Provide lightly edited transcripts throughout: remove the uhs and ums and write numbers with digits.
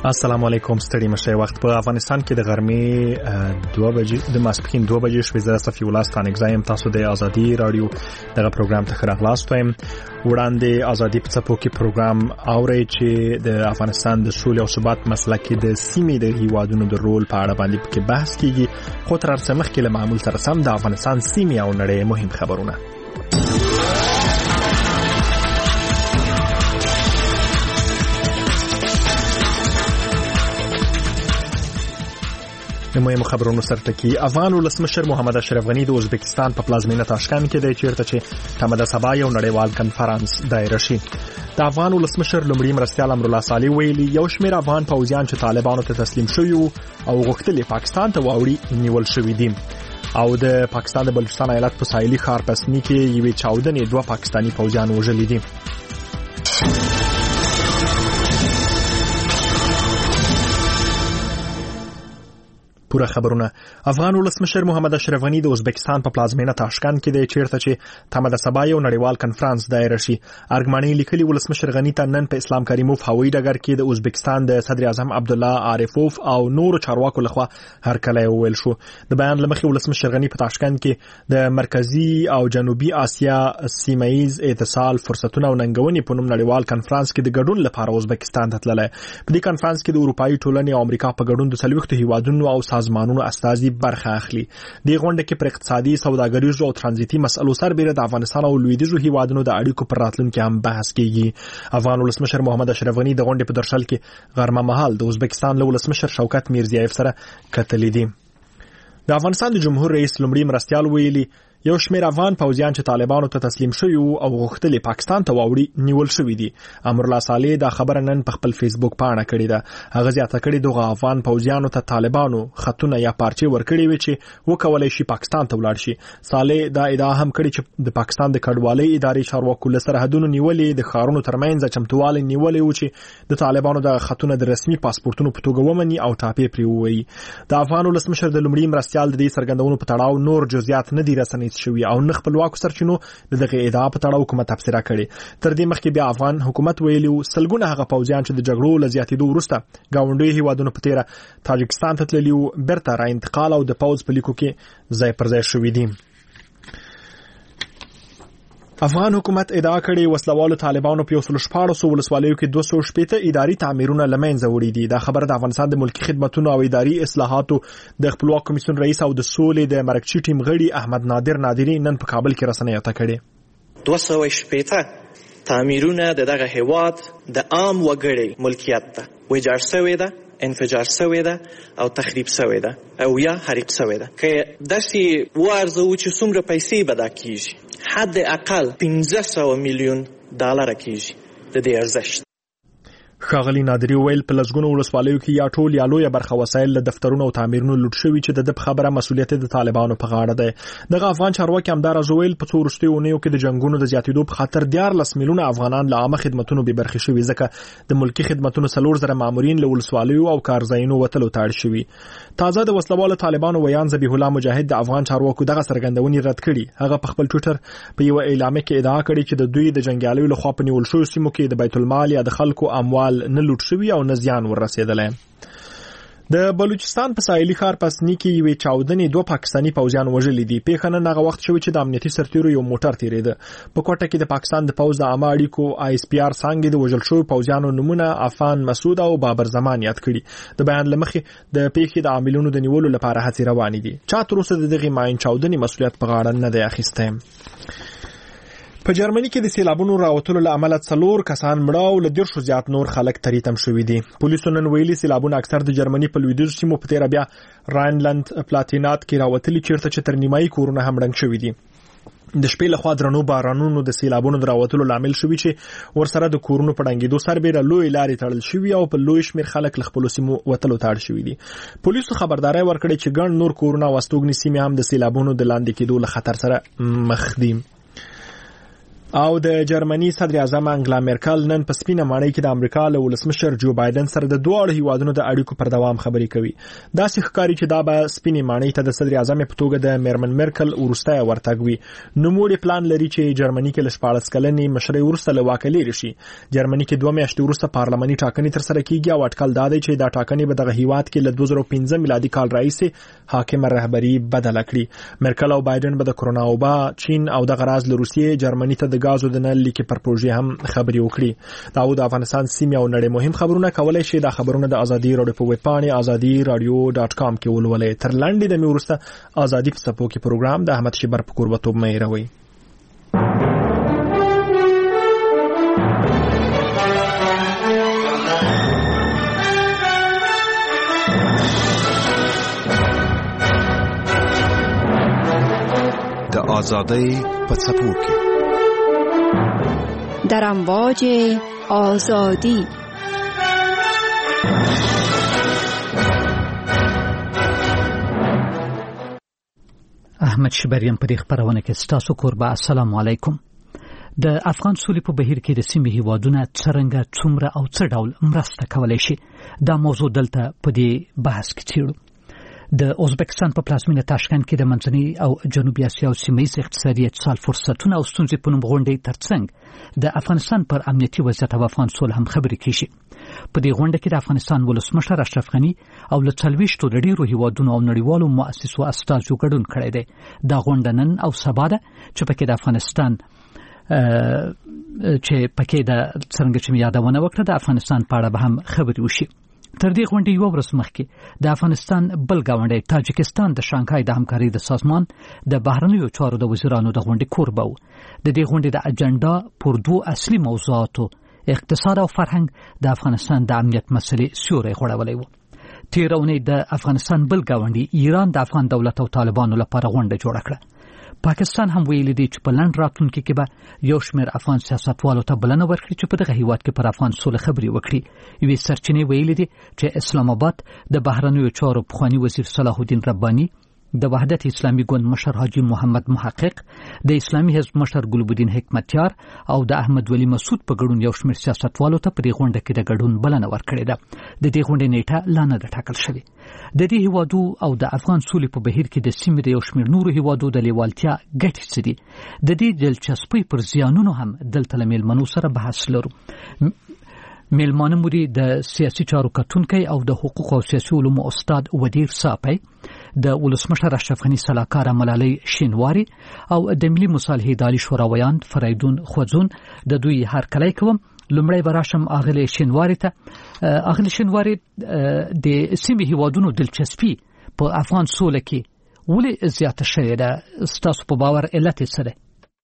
السلام علیکم. ستړي مشه. وخت په افغانستان کې د غرمې 2 بجې د ماسپښین 2 بجې شوې. زه صفي الله ستانګزایم. تاسو د ازادي رادیو دغه پروګرام ته خراغلاست وایم. وړاندې ازادي په څپو کې پروګرام اوري چې د افغانستان د سولې او ثبات مسله کې د سیمې د هیوادونو د رول په اړه باندې کې بحث کیږي. خو تر څو مخکې له معمول سره سم د افغانستان سیمې او نړۍ مهم خبرونه. د مهمو خبرونو سرټکی. افغان ولسمشر محمد اشرف غنی د ازبکستان په پلازمینه تاشکند کې د چیرته چې تمه سبا یو نړیوال کنفرانس دایر شي. د افغان ولسمشر لومړي مرستیال امرالله صالح ویلي یو شمېر افغان پوځیان چې طالبانو ته تسلیم شوي او غوښتل پاکستان ته واوړي نیول شوي دي. او د پاکستان د بلوچستان ایالت په ساحلي ښار پسنی کې یوې چاودنې 2 پاکستاني پوځیان وژلي دي. پوره خبرونه. افغان ولسمشر محمد اشرف غنی د ازبکستان په پلازمینه تاشکند کې د چیرته چې تمه د سبا یو نړیوال کنفرانس دایر شي. ارګماني لیکلي ولسمشر غنی ته نن په اسلام کریموف هوایي ډګر کې د ازبکستان د صدر اعظم عبدالله عارفوف او نورو چارواکو لخوا هرکلی وویل شو. د بیان لمخې ولسمشر غنی په تاشکند کې د مرکزی او جنوبي اسیا سیمایز اتصال فرصتونه او ننګونې په نوم نړیوال کنفرانس کې د ګډون لپاره ازبکستان ته تللی. په دې کنفرانس کې د اروپאי ټولنې او امریکا په ګډون د 40 هیوادونو او سازمانونو استازي برخه اخلي. د غونډه کې پر اقتصادي، سوداګریزو او ترانزیتي مسلو سربېره د افغانستان او لویدیځو هیوادونو د اړیکو پر راتلونکي هم بحث کیږي. افغان ولسمشر محمد اشرف غنی د غونډې په درشل کې غرمه مهال د ازبکستان له ولسمشر شوکت میرزیایف سره کتلې دي. د افغانستان د جمهور رئیس لومړي مرستیال ویلي یو شمېر افغان پوځیان چې طالبانو ته تسلیم شوي او غوښتل پاکستان ته واوړي نیول شوي دي. امرالله صالح دا خبره نن په خپل فیسبوک پاڼه کړې ده. هغه زیاته کړې دغه افغان پوځیانو ته طالبانو خطونه یا پارچې ورکړي وي چې وکولای شي پاکستان ته ولاړ شي. صالح دا ادعا هم کړې چې د پاکستان د کډوالۍ ادارې چارواکو له سرحدونو نیولې د ښارونو ترمنځ چمتووالی نیولې و چې د طالبانو د خطونه د رسمي پاسپورتونو په توګه ومني او ټاپې پرې ووایي. د افغان ولسمشر د لومړي مرستیال د دې څرګندونو په تړاو نور جزئیات نه دي رسنیز شوي او نه خپلواکو سرچینو دغه ادعا په تړاو کومه تفسیره کړې. تر دې مخکې بیا افغان حکومت ویلي سلګونه هغه پوځیان چې د جګړو له زیاتېدو وروسته ګاونډي هیوادونو په تیره تاجکستان ته تللي وو بیرته را انتقال او د پوځ په لیکو کې ځای پر ځای شوي دي. افغان حکومت ادعا کړې وسلوالو طالبانو په 114 ولسوالیو کې 260 اداري تعمیرونه لمنځه وړي دي. دا خبره د افغانستان د ملکی خدماتو او اداري اصلاحاتو د خپلواک کمیسیون رئیس او د سولې د مرکزی ټیم غړي احمد نادر نادری نن په کابل کې رسنیو ته کړې. 260 تعمیرونه دغه هیواد د عام وګړي ملکیت ده. ویجاړ شوی ده، انفجار شوی ده او تخریب شوی ده او یا حریق شوی ده. که داسې وارزو چې څومره پیسې به دا کیږي، حد اقل 1500 میلیون ډالر کیږي د دې ارزښت. ښاغلي نادری ویل په لږونو ولسوالیو کې یا ټول یا لویه برخه وسایل له دفترونو او تعمیرونو لوټ شوي چې د خبره مسؤلیت د طالبانو په غاړه ده. دغه افغان چارواکي همدارنګه ویل په څو وروستیو اونیو کې د جنگونو د زیاتېدو په خاطر 14 میلیونه افغانان له عامه خدماتونو بې برخې شوي، ځکه د ملکی خدماتونو 4,000 مامورین له ولسوالیو او کارځایونو وتلو ته اړ شوي. تازه د وسلوالو طالبانو ویان ذبیح الله مجاهد د افغان چارواکو دغه څرګندونې رد کړي. هغه په خپل ټویټر په یو اعلامیه کې ادعا کړې چې د دوی د جنگیالیو لخوا په نیول شویو سیمو کې د بیت المال یا د خلکو اموال نه لوټ شوي او نه زیان ورسېدلی. د بلوچستان په ساحلي ښار پسنی کې یوې چاودنې 2 پاکستاني پوځیان وژلي دي. پیښه نن هغه وخت شوې چې د امنیتي سرتیرو یو موټر تیریده. په کوټه کې د پاکستان د پوځ د عامه اړیکو ISPR څانګې د وژل شویو پوځیانو نومونه عفان مسعود او بابر زمان یاد کړي. د بیان لمخې د پیښې د عاملونو د نیولو لپاره هڅې روانې دي. چا تر اوسه د دغې ماین چاودنې مسؤلیت په غاړه نه دی اخیستی. په جرمني کې د سیلابونو راوتلو له امله 4 کسان مړه او له 10 زیات نور خلک تریتم شوي دي. پولیسو نن ویلي سیلابونه اکثر د جرمني په لویدیځو سیمو په تیره بیا راینلند پلاتینات کې راوتلي، چیرته چې تر نیمایي کورونه هم ړنګ شوي دي. د شپې لخوا درنو بارانونو د سیلابونو د راوتلو لامل شوي چې ورسره د کورونو په ړنګېدو سربېره لوی لارې تړل شوي او په لوی شمېر خلک له خپلو سیمو وتلو ته اړ شوي دي. پولیسو خبرداری ورکړې چې ګڼ نور کورونه او استوګنې سیمې هم د سیلابونو د لاندې کېدو له خطر سره مخ دي. او د جرمني صدر اعظم انګلا مرکل نن په سپینه ماڼۍ کې د امریکا له ولسمشر جو بایدن سره د دوه هیوادونو د اړیکو پر دوام خبرې کوي. دا ښکاري چې دا به سپینه ماڼۍ ته د صدر اعظم په توګه د میرمن مرکل ورسته ورتګ وي. نو موږ پلان لري چې جرمني کې ل 14 کلنې مشرۍ ورسته له واک لري شي. جرمني کې 2 میاشتې ورسته پارلماني ټاکنې تر سره کیږي او اټکل دا دی چې دا ټاکنې به دغه هیواد کې له 2015 میلادي کال راهیسې حاکم رهبری بدل کړي. مرکل او بایدن به د کرونا وبا، چین او د غراز له روسیې جرمني ته د غازو د نل لیکي پر پروژې هم خبري وکړي. دا د افغانستان سیمه او نړۍ مهم خبرونه کولای شي د خبرونه د ازادي رادیو په ویب پاڼه azadi.radio.com کې ولولئ. تر لاندې د میورسته ازادي په صفو کې پروګرام د احمد شیبر په قربتوب مې راوي. د آزادی په څپو کې در امواج آزادی. احمد شبریم په دې خبرونه کې ستاسو قربا. السلام علیکم. د افغان سولې په بهیر کې د سیمې هیوادونه څرنګه څومره او څه ډول مرسته کولای شي، دا موضوع دلته په دې بحث کې څیړو. د ازبکستان په پلازمینه تاشکند کې د منځنۍ او جنوبي اسیا او سیمه‌ییز اقتصادي اتصال فرصتونه او ستونزې په نوم غونډې ترڅنګ د افغانستان پر امنیتي وضعیت او افغان صلح هم خبرې کیږي. په دې غونډه کې د افغانستان ولسمشر اشرف غني او له 40 ډیرو هیوادونو او نړیوالو مؤسسو استازو ګډون کړی دی. دا غونډه نن او سبا ده چې پکې د افغانستان چې پکې د څنګه چې یادونه وکړه د افغانستان په اړه به هم خبرې وشي. تر دې غونډې یو ورځ مخکې د افغانستان بل ګاونډی تاجکستان د شانګهای د همکارۍ د سازمان د بهرنیو چارو د وزیرانو د غونډې کوربه و. د دې غونډې د اجنډا پر 2 اصلي موضوعاتو اقتصاد او فرهنګ د افغانستان د امنیت مسلې سیوری غوړولی و. تیر اونۍ د افغانستان بل ګاونډي ایران د افغان دولت او طالبانو لپاره غونډه جوړه کړه. پاکستان هم ویلي دی چې په لنډ راتلونکي کې به یو شمېر افغان سیاستوالو ته بلنه ورکړي چې په دغه هیواد کې پر افغان سوله خبرې وکړي. یوې سرچینې ویلي دي چې اسلام آباد د بهرنیو چارو پخوانی وزیر صلاح الدین رباني، د وحدت اسلامي ګوند مشر حاجی محمد محقق، د اسلامي حزب مشر ګلبدین حکمتیار او د احمد ولی مسعود په ګډون یو شمېر سیاستوالو ته په دې غونډه کې د ګډون بلنه ورکړې ده. د دې غونډې نیټه لا نه ده ټاکل شوې. د دې هیوادو او د افغان سولې په بهیر کې د سیمې د یو شمېر نورو هیوادو د لیوالتیا ګټې څه دي؟ د دې دلچسپۍ پر زیانونو هم دلته له میلمنو سره بحث لرو. میلمانه مو دي د سیاسي چارو کتونکی او د حقوق او سیاسي علومو استاد ودیر صاپی، د ولسمشر اشرف غني سلاکار ملالۍ شینواری او د ملي مصالحې دالي شوراویان فریدون خوځون د دوی هرکلی کوم. لومړی براشم اغلی شینواری ته. اغلی شینواری د سیمې هیوادونو دلچسپي په افغان سوله کې ولې زیاته شوې ده؟ ستاسو په باور علت یې څه دی؟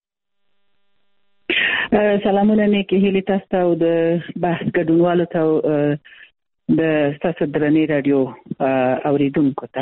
سلامونه نیکې هیلې تاسو ته او د بحث ګډونوالو ته او د ستاسو درنې رادیو اوریدونکو ته.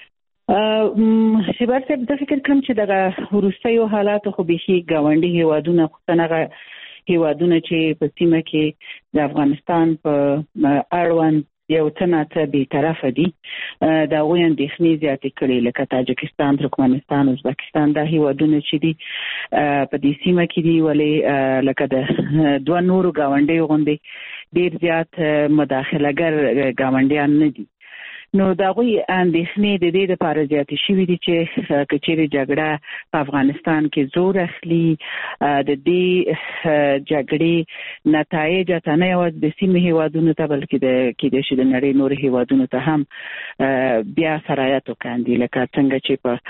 شیبر صاحب د فکر کوم چې دغه وروستیو حالاتو خو بیخي ګاونډي هیوادونه خصوصا هیوادونه چې په سیمه کې د افغانستان په اړوند یو څه ناڅه بیطرفه دي، د هغوی اندېښنې زیاتې کړې، لکه تاجکستان، ترکمنستان، ازبکستان. دا هیوادونه چې دي په دې سیمه کې دي، ولې لکه د 2 نورو ګاونډیو غوندې ډېر زیات مداخلهګر ګاونډیان نه دي. نو دا غوی اندېښنې د دې لپاره زیاتې شوې دي چې که چیرې جګړه په افغانستان کې زور اخلي، د دې جګړې نتایج ته نه یوازې د سیمې هیوادونو ته بلکې د کېدای شي د نړۍ نورو هیوادونو ته هم بیا سرایت وکاندي، لکه څنګه چې په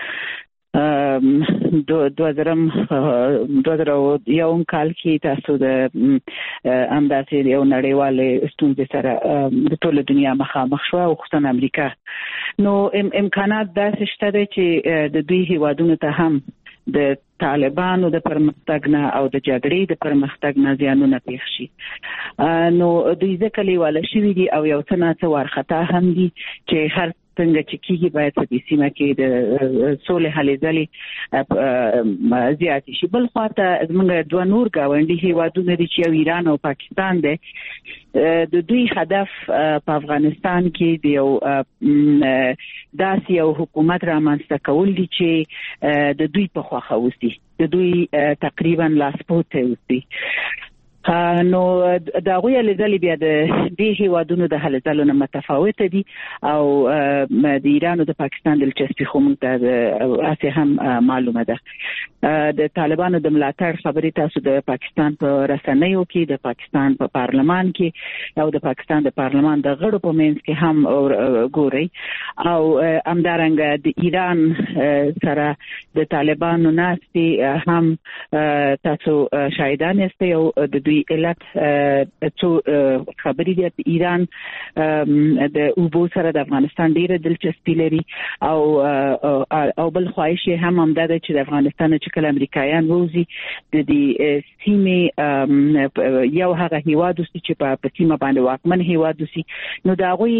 2001 کال کې تاسو د همداسې یو نړیوالې ستونزې سره د ټوله دنیا مخامخ شوه او خصوصا امریکا. نو امکانات داسې شته دی چې د دوی هیوادونو ته هم د طالبانو د پرمختګ نه او د جګړې د پرمختګ نه زیانونه پېښ شي. نو دوی ځکه لیواله شوي دي او یو څه ناڅه وارخطا هم دي چې هر څنګه چې کیږي باید په دې سیمه کې د سولې هلې ځلې زیات شي. بل خواته زموږ دوه نور ګاونډي هیوادونه دي چې ایران او پاکستان دي. د دوی هدف په افغانستان کې د یو داسې یو حکومت رامنځته کول دي چې د دوی په خواخه اوسي، د دوی تقریبا لاسپوته اوسي. نو دا غویا لزلی بیا د دې هیوادونو د حل ځلو نه متفاوته دي او د ایران او د پاکستان دلچسپي خو موږ ته اسه هم معلومه ده. د طالبانو د ملاتړ خبرې تاسو د پاکستان په رسنیو کې، د پاکستان په پارلمان کې او د پاکستان د پارلمان د غړو په منځ کې هم ګوري او همدارنګه د ایران سره د طالبانو ناستي هم تاسو شاهدان یاست او د دوی علت څو خبرې دي. ایران د اوبو سره د افغانستان ډیره دلچسپي لري او بل خواهش هم همدا ده چې د افغانستان چې کله امریکایان ووزي د دې سیمې یو هغه هیواد اوسي چې په سیمه باندې واکمن هیواد اوسي. نو دا غوي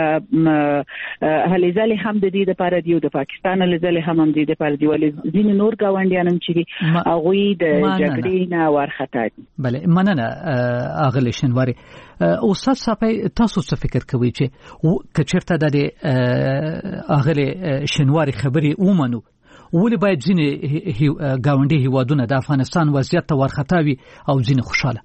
هلې ځلې هم د دې لپاره دی او د پاکستان هلې ځلې هم د دې لپاره دی، ولې ځینې نور ګاونډیان هم چې هغه د جګړې نه ورختا دي. بله مننه اغلی شنواری. استاد صاحب تاسو څه فکر کوئ چې کچرته د اغلی شنواری خبري ومنو ولې باید ځینې ګاونډي هیوادونه د افغانستان وضعیت ته ورختا وي او ځینې خوشاله؟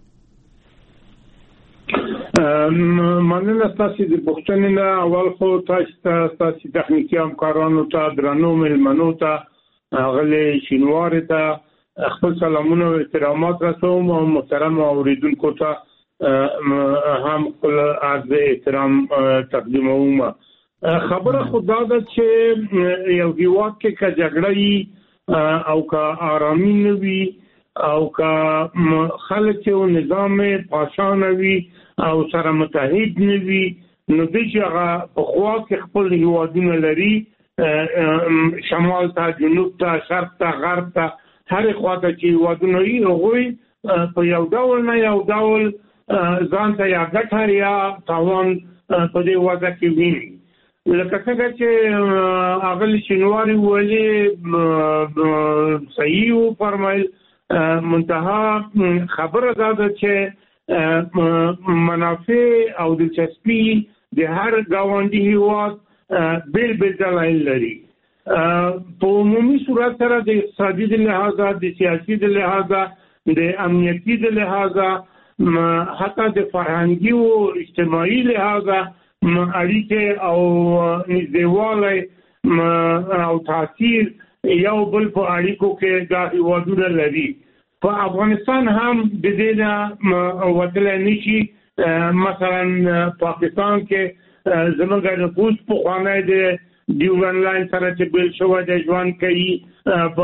مننه تاسو د پښتنې نه اول خو تاسو تخنیکی همکارانو ته، درنو مېلمنو ته، اغلی شنواری ته خپل سلامونه او احترامات رسوم او محترم اوریدونکو ته هم خپل عرض احترام تقدیموم. خبره خدا ده چې یو هیواد کې که جګړه او که آرامي نه وي او که خلک او نظام پاشانه وي او سره متحد نه وي نو دوی چې هغه په خوا کې خپل هیوادونه لري، شمال ته، جنوب ته، شرق ته، غرب ته، هر خواته چې هیوادونه یې هغوی په یو ډول نه یو ډول ځان ته یا ګټه یا تاوان په دې وضع کې ویني. لکه څنګه چې اغلی شنواری ویلي صحیح وفرمایل، منتها خبره دا ده چې منافع او دلچسپي د هر ګاونډي هیواد بیل بیل دلایل لري. په عمومي صورت سره د اقتصادي د لحاظه، د سیاسي د لحاظه، د امنیتي د لحاظه، حتی د فرهنګي او اجتماعي لحاظه اړیکې او نږدېوالی او تاثیر یو بل په اړیکو کې دا هیوادونه لري. په افغانستان هم د دې نه وتلی نشي. مثلا پاکستان کې زموږ نفوس پخوانی دی ډیورن لاین سره چې بیل شوی دی ژوند کوي، په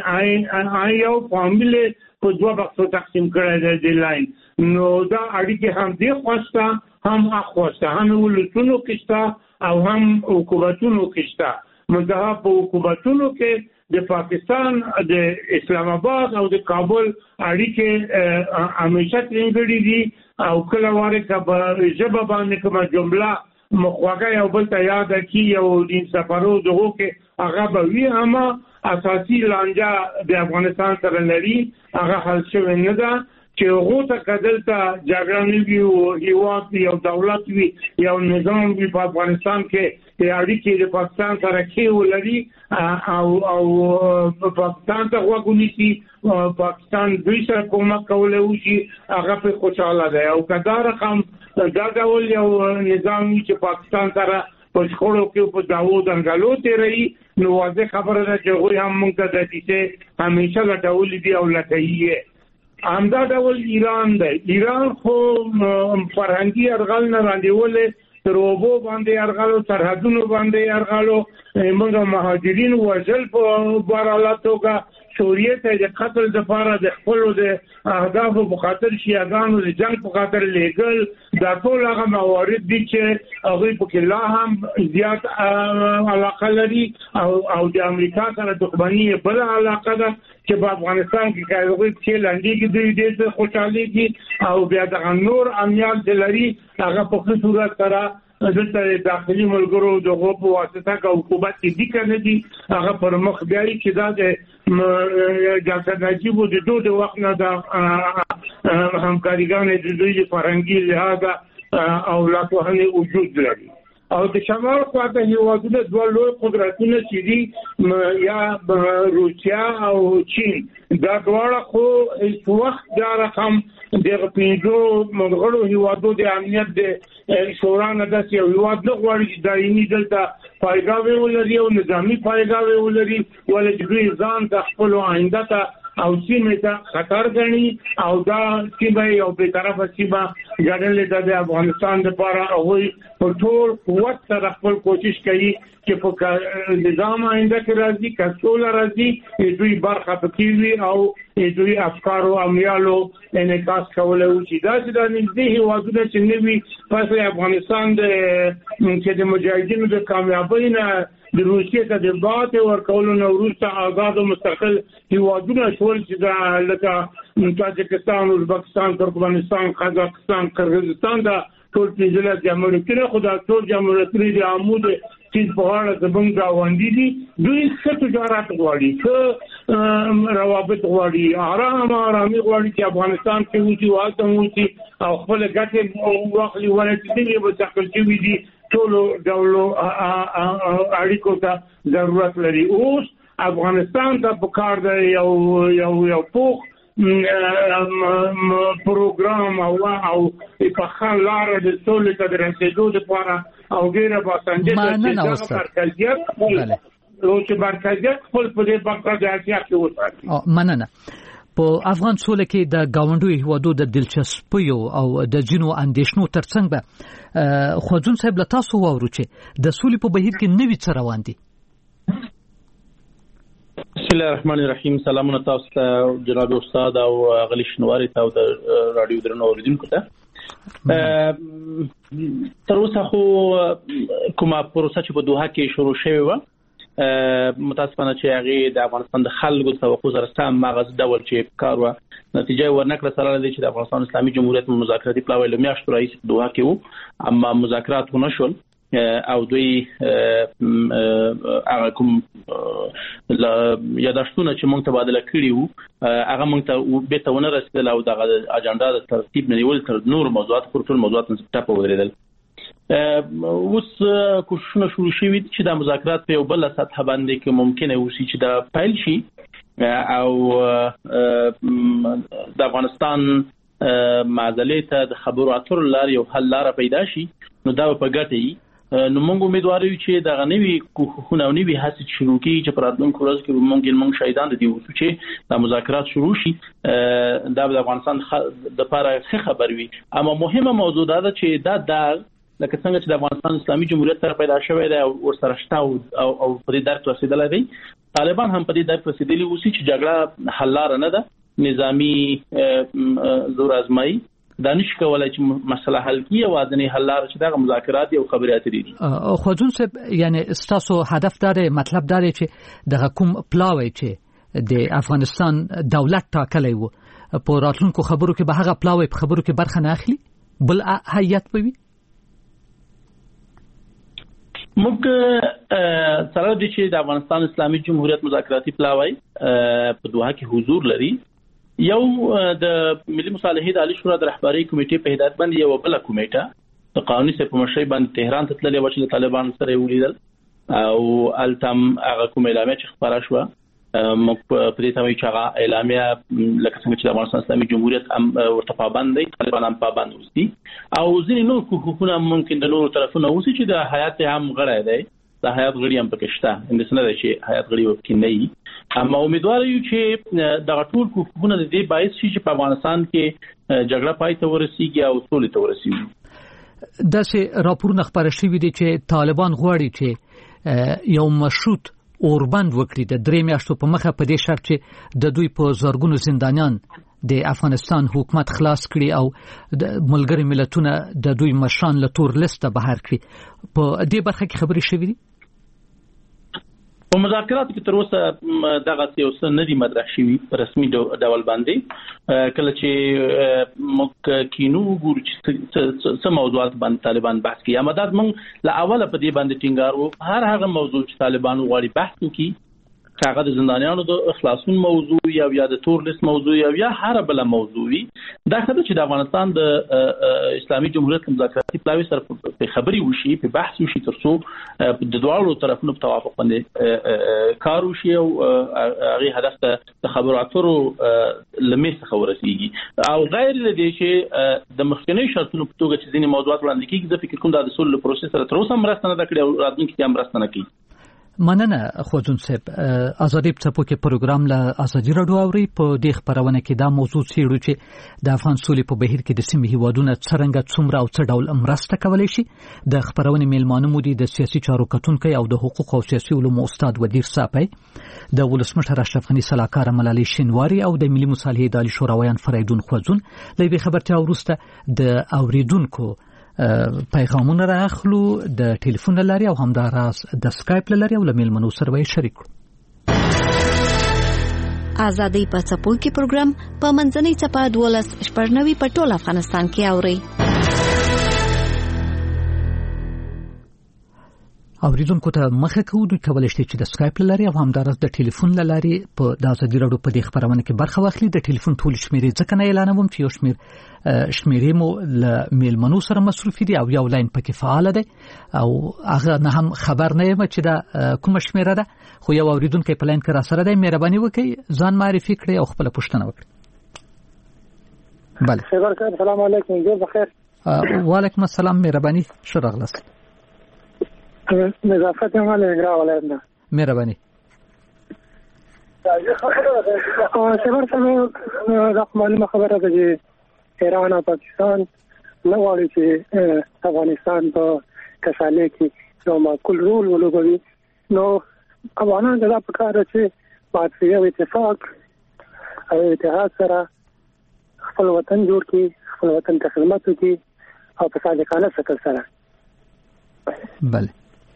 یو فامیل په دوه بخښو تقسیم کړی دی د لاین. نو دا اړیکې هم دې خواسته هم اخواسته، هم ولسونو کې شته او هم حکومتونو کې شته. منتها په حکومتونو کې د پاکستان د اسلام آباد او د کابل اړیکې همیشه ټینګړي دي او کله واره که په ژبه باندې کومه جمله مخواږه یو بل ته یاده کړي یو دین سفرو دغو کې هغه به وي، اما اساسي لانجه د افغانستان سره لري هغه حل شوی نه ده چې هغو ته که دلته جګړه نه وي او هېواد یو دولت وي، یو نظام وي په افغانستان کې د اړیکې د پاکستان سره ښې ولري او پاکستان ته غوږ ونیسي، پاکستان دوی سره کومک کولی وشي، هغه پرې خوشحاله دی. او که دا رقم دا ډول یو نظام وي چې پاکستان سره په شخړو کې په دعوو دنګلو تېروي، نو واضح خبره ده چې هغوی هم موږ ته دسیسې همیشه لټولي دي او لټوي یې. همدا ډول ایران دی. ایران خو فرهنګي یرغل نه راندېولې، تر اوبو باندې یرغل، سرحدونو باندې یرغل، موږ مهاجرین وژل په بهرحاله توګه، سوریې ته د قتل دپاره د خپلو د اهدافو په خاطر شیعهګانو د جنګ په خاطر لېږل، دا ټول هغه موارد دي چې هغوی پکې لا هم زیات علاقه لري او د امریکا سره دښمني یې بله علاقه ده چې په افغانستان کې که هغوی پکې لنډېږي دوی ډېر څه خوشحالېږي او بیا دغه نور امیال چې لري هغه په ښه صورت سره دلته داخلي ملګرو د غوپ واسطه کا حکومت دې کنه دي هغه پر مخ بیاي چې دا د ډاکټر نجیب د دوه وخت نه د همکاریګانې د دوی فرهنګي لحاظ او لاټوهنه وجود لري او د شمال خواته هیوادونه دوه لوی قدرتونه چې دي یا روسیا او چین دا دواړه خو هیڅ وخت دا رقم د پیډو مغړو هیوادو د امنیت د شورا نه د یو هیواد نه غواړي چې دایمي دلته پایګاوي ولري او نظامی پایګاوي ولري ولې دوی ځان د خپل آینده ته او سیمه ته خطر غني او دا سیمه یو به طرفه سیمه ګڼل د افغانستان لپاره او په ټول قوت سره خپل کوشش کوي چې په نظام آینده کې راځي کڅوله راځي دوی برخه پکې او دوی افکار او امیالو انعکاس کولای شي دا چې د نږدې هیوادونو چې نوي پس افغانستان د مجاهدینو د کامیابی نه د روسیې ته د باطه ورکولو نو وروسته آزاد او مستقل هیوادونه شول چې لکه تاجکستان، ازبکستان، ترکمنستان، قزاقستان، قرغیزستان دا ټول پیژل جمهوریتونه خو دا ټول جمهوریتونه د عمود چې په اړه زمونږ غونډې دي دوی څه تجارت غواړي څه روابط غواړي آرامي غواړي چې افغانستان کې وځي واته وځي او خپل ګټه واخلي ولې دې به تخل شي دي ټول ډول اړیکو ته ضرورت لري اوس افغانستان ته په کار دی یو پوخ پروګرام او په خان لار د ټول ته درنځېدو لپاره او ډیره باسنجه د مرکزیت او چې مرکزیت خپل په دې باندې راځي وساتي مننه په افغان سوله کې د گاونډي هیوادو د دلچسپیو او د جنو اندیشنو ترڅنګ به خوځون صاحب له تاسو واورو چې د سولې په بهیر کې نوې څه روان دي. بسم الله الرحمن الرحیم. سلامونه تاسو ته جناب استاد او غلی شنواری ته او د رادیو درنو اوریدونکو ته. تر اوسه خو کومه پروسه چې په دوحه کې شروع شوې و متاسفانه چې هغه د افغانستان د خلکو توقع سره سم مغز ډول چې کار و نتیجه ورنکړه سره لري چې د افغانستان اسلامي جمهوریت مذاکراتي پلاوی له میاشتو راهیسې په دوحه کې وو اما مذاکرات ونه شول او دوی هغه کوم یادښتونه چې موږ تبادله کړي وو هغه موږ ته به ته ونه رسیدل او د اجنډا د ترتیب نه نیول تر نور موضوعات پر ټول موضوعات څخه په ودرېدل. اوس کوششونه شروع شوي چې د مذاکرات په یو بل سطح باندې کې ممکنه وشي چې دا پیل شي او د افغانستان معادلې ته د خبرو اترو لار یو حل لار پیدا شي نو دا په ګټه نو موږ امیدوار یو چې د غنوي کوخونه او نوي هڅې شروع کیږي چې پراتونکو ورځ کې موږ شاهدان دي چې د مذاکرات شروع شي دا د افغانستان د لپاره ښه خبر وي اما مهمه موضوع دا ده چې دا لکه څنګه چې د افغانستان اسلامي جمهوریت سره پیدا شوی دی او سره شته او په دې درک رسیدلی دی طالبان هم په دې درک رسیدلی وسی چې جګړه حل لار نه ده نظامی زور ازمایي دا نشي کولای چې مسله حل کړي او ځنې حل لار چې د مذاکرات او خبرې اترې دي. خوځون صاحب یعنی تاسو هدف دا دی مطلب دا دی چې د حکوم پلاوی چې د افغانستان دولت ټاکلی وو په راتلونکو خبرو کې به هغه پلاوی په خبرو کې برخه نه اخلي بل هیئت به وي. موږ سره د چې د افغانستان اسلامي جمهوریت مذاکراتي پلاوی په دوحه کې حضور لري یو د ملي مصالحې د عالی شورا د رهبری کمیټې په هدایت باندې یو بل کمیټه د قانوني سره په مشرۍ باندې تهران ته تللې و چې طالبان سره ولیدل او التم هغه کوم اعلامیه چې خبره شو موږ په دې تمه چې هغه اعلامیه لکه څنګه چې د افغانستان اسلامي جمهوریت ورته پابند دي طالبان هم پابند اوسي او ځینې نور حقوقونه ممکن د نورو طرفونو اوسي چې د حیات هم غړی دی د حیات غړي هم پکې شته اندېښنه ده چې حیات غړي وکړي نه وي اما امیدوار یو چې د ټول حقوقونه د دې باعث شي چې په افغانستان کې جګړه پای ته ورسیږي او سولې ته ورسیږي. داسې راپورونه خبره شوي دي چې طالبان غواړي چې یو مشروط اوربند وکړي د 3 میاشتو په مخه په دې شرط چې د دوی په زرګونو زندانیان د افغانستان حکومت خلاص کړي او د ملګری ملتونه د دوی مشران له تور لیسته بهر کړي. په دې برخه کې خبرې شوې دي. په مذاکراتو کې تر اوسه دغه یو څه نه دي مطرح شوي په رسمي ډول باندې. کله چې موږ کینو ګورو چې څه موضوعات باندې طالبان بحث کوي، اما دا موږ له اوله په دې باندې ټینګار وو هر هغه موضوع چې طالبان غواړي بحث وکړي، هغه د زندانیانو د خلاصون موضوع یا د تور لیست موضوع یا هر بل موضوع وي. دا څه چې د افغانستان د اسلامي جمهوریت مذاکراتي پلاوي سره په خبري وشي، په بحث وشي، ترڅو د دواړو طرفونو په توافق باندې کار وشي او هغه هدف ته د خبرو اترو لمې څخه ورسیږي، او غیر دې چې د مخکنی شرطونو په توګه چې ځینې موضوعات وړاندې کیږي. زه فکر کوم دا د سولې پروسس سره تر اوسه مرسته نه کړې او راتلونکي کې هم مرسته نه کوي. مننه خوځون صاحب. ازادي په کې پروګرام له ازادي رادیو اوري. په دې خبرونه کې دا موضوع څېړو چې د افغان سولې په بهیر کې د سیمې هیوادونو څرنګه څومره او څه ډول مرسته کولی شي. د خبرونه میلمانه مو دي د سیاسي چارو کتونکي او د حقوق او سیاسي علومو استاد ودیر صاحب، د ولسمشر اشرف غني سلاکار ملالي شینواری او د ملي مصالحې ادارې شوراویان فریدون خوځون. لې به خبرته ورسته د اوریدونکو پیغامونه راخلو د ټلیفون لاري او همداراز د سکایپ لاري او میلمنو سره وي شریک. ازادي په څپو کې پروګرام په منځنۍ چپه 12 په ټول افغانستان کې اوري. اوریدونکو ته مخه کوو دوی کولای شي چې د سکایپ لاري او همداراز د ټلیفون لاري په د ازادي رادیو په دې خبرونه کې برخه واخلي. د ټلیفون ټول شمیرې ځکه نه اعلانوم چې یو شمیرې مو ل میلمنو سره مصروف دي او یو لاین پکې فعال دی او هغه نه هم خبر نه یم چې دا کومه شمیره ده، خو یو اوریدونکو په لاین کې را سره دی. مهرباني وکړئ ځان معرفي کړئ او خپل پوښتنه وکړئ. بله. خبر صاحب سلام علیکم. جوړ بخیر. وعلیکم السلام. مهرباني ښه راغلاست. نظافت هم له اجرا ولایتنا. مهرباني. خبر صاحب دا معلومه خبره ده چې ایران او پاکستان نه غواړي چې افغانستان په کشالي کې یو معقول رول ولوبوي. نو افغانان دا په کار چې په یو اتفاق او اتحاد سره خپل وطن جوړ کړي، خپل وطن ته خدمت وکړي او په صادقانه شکل سره. بله.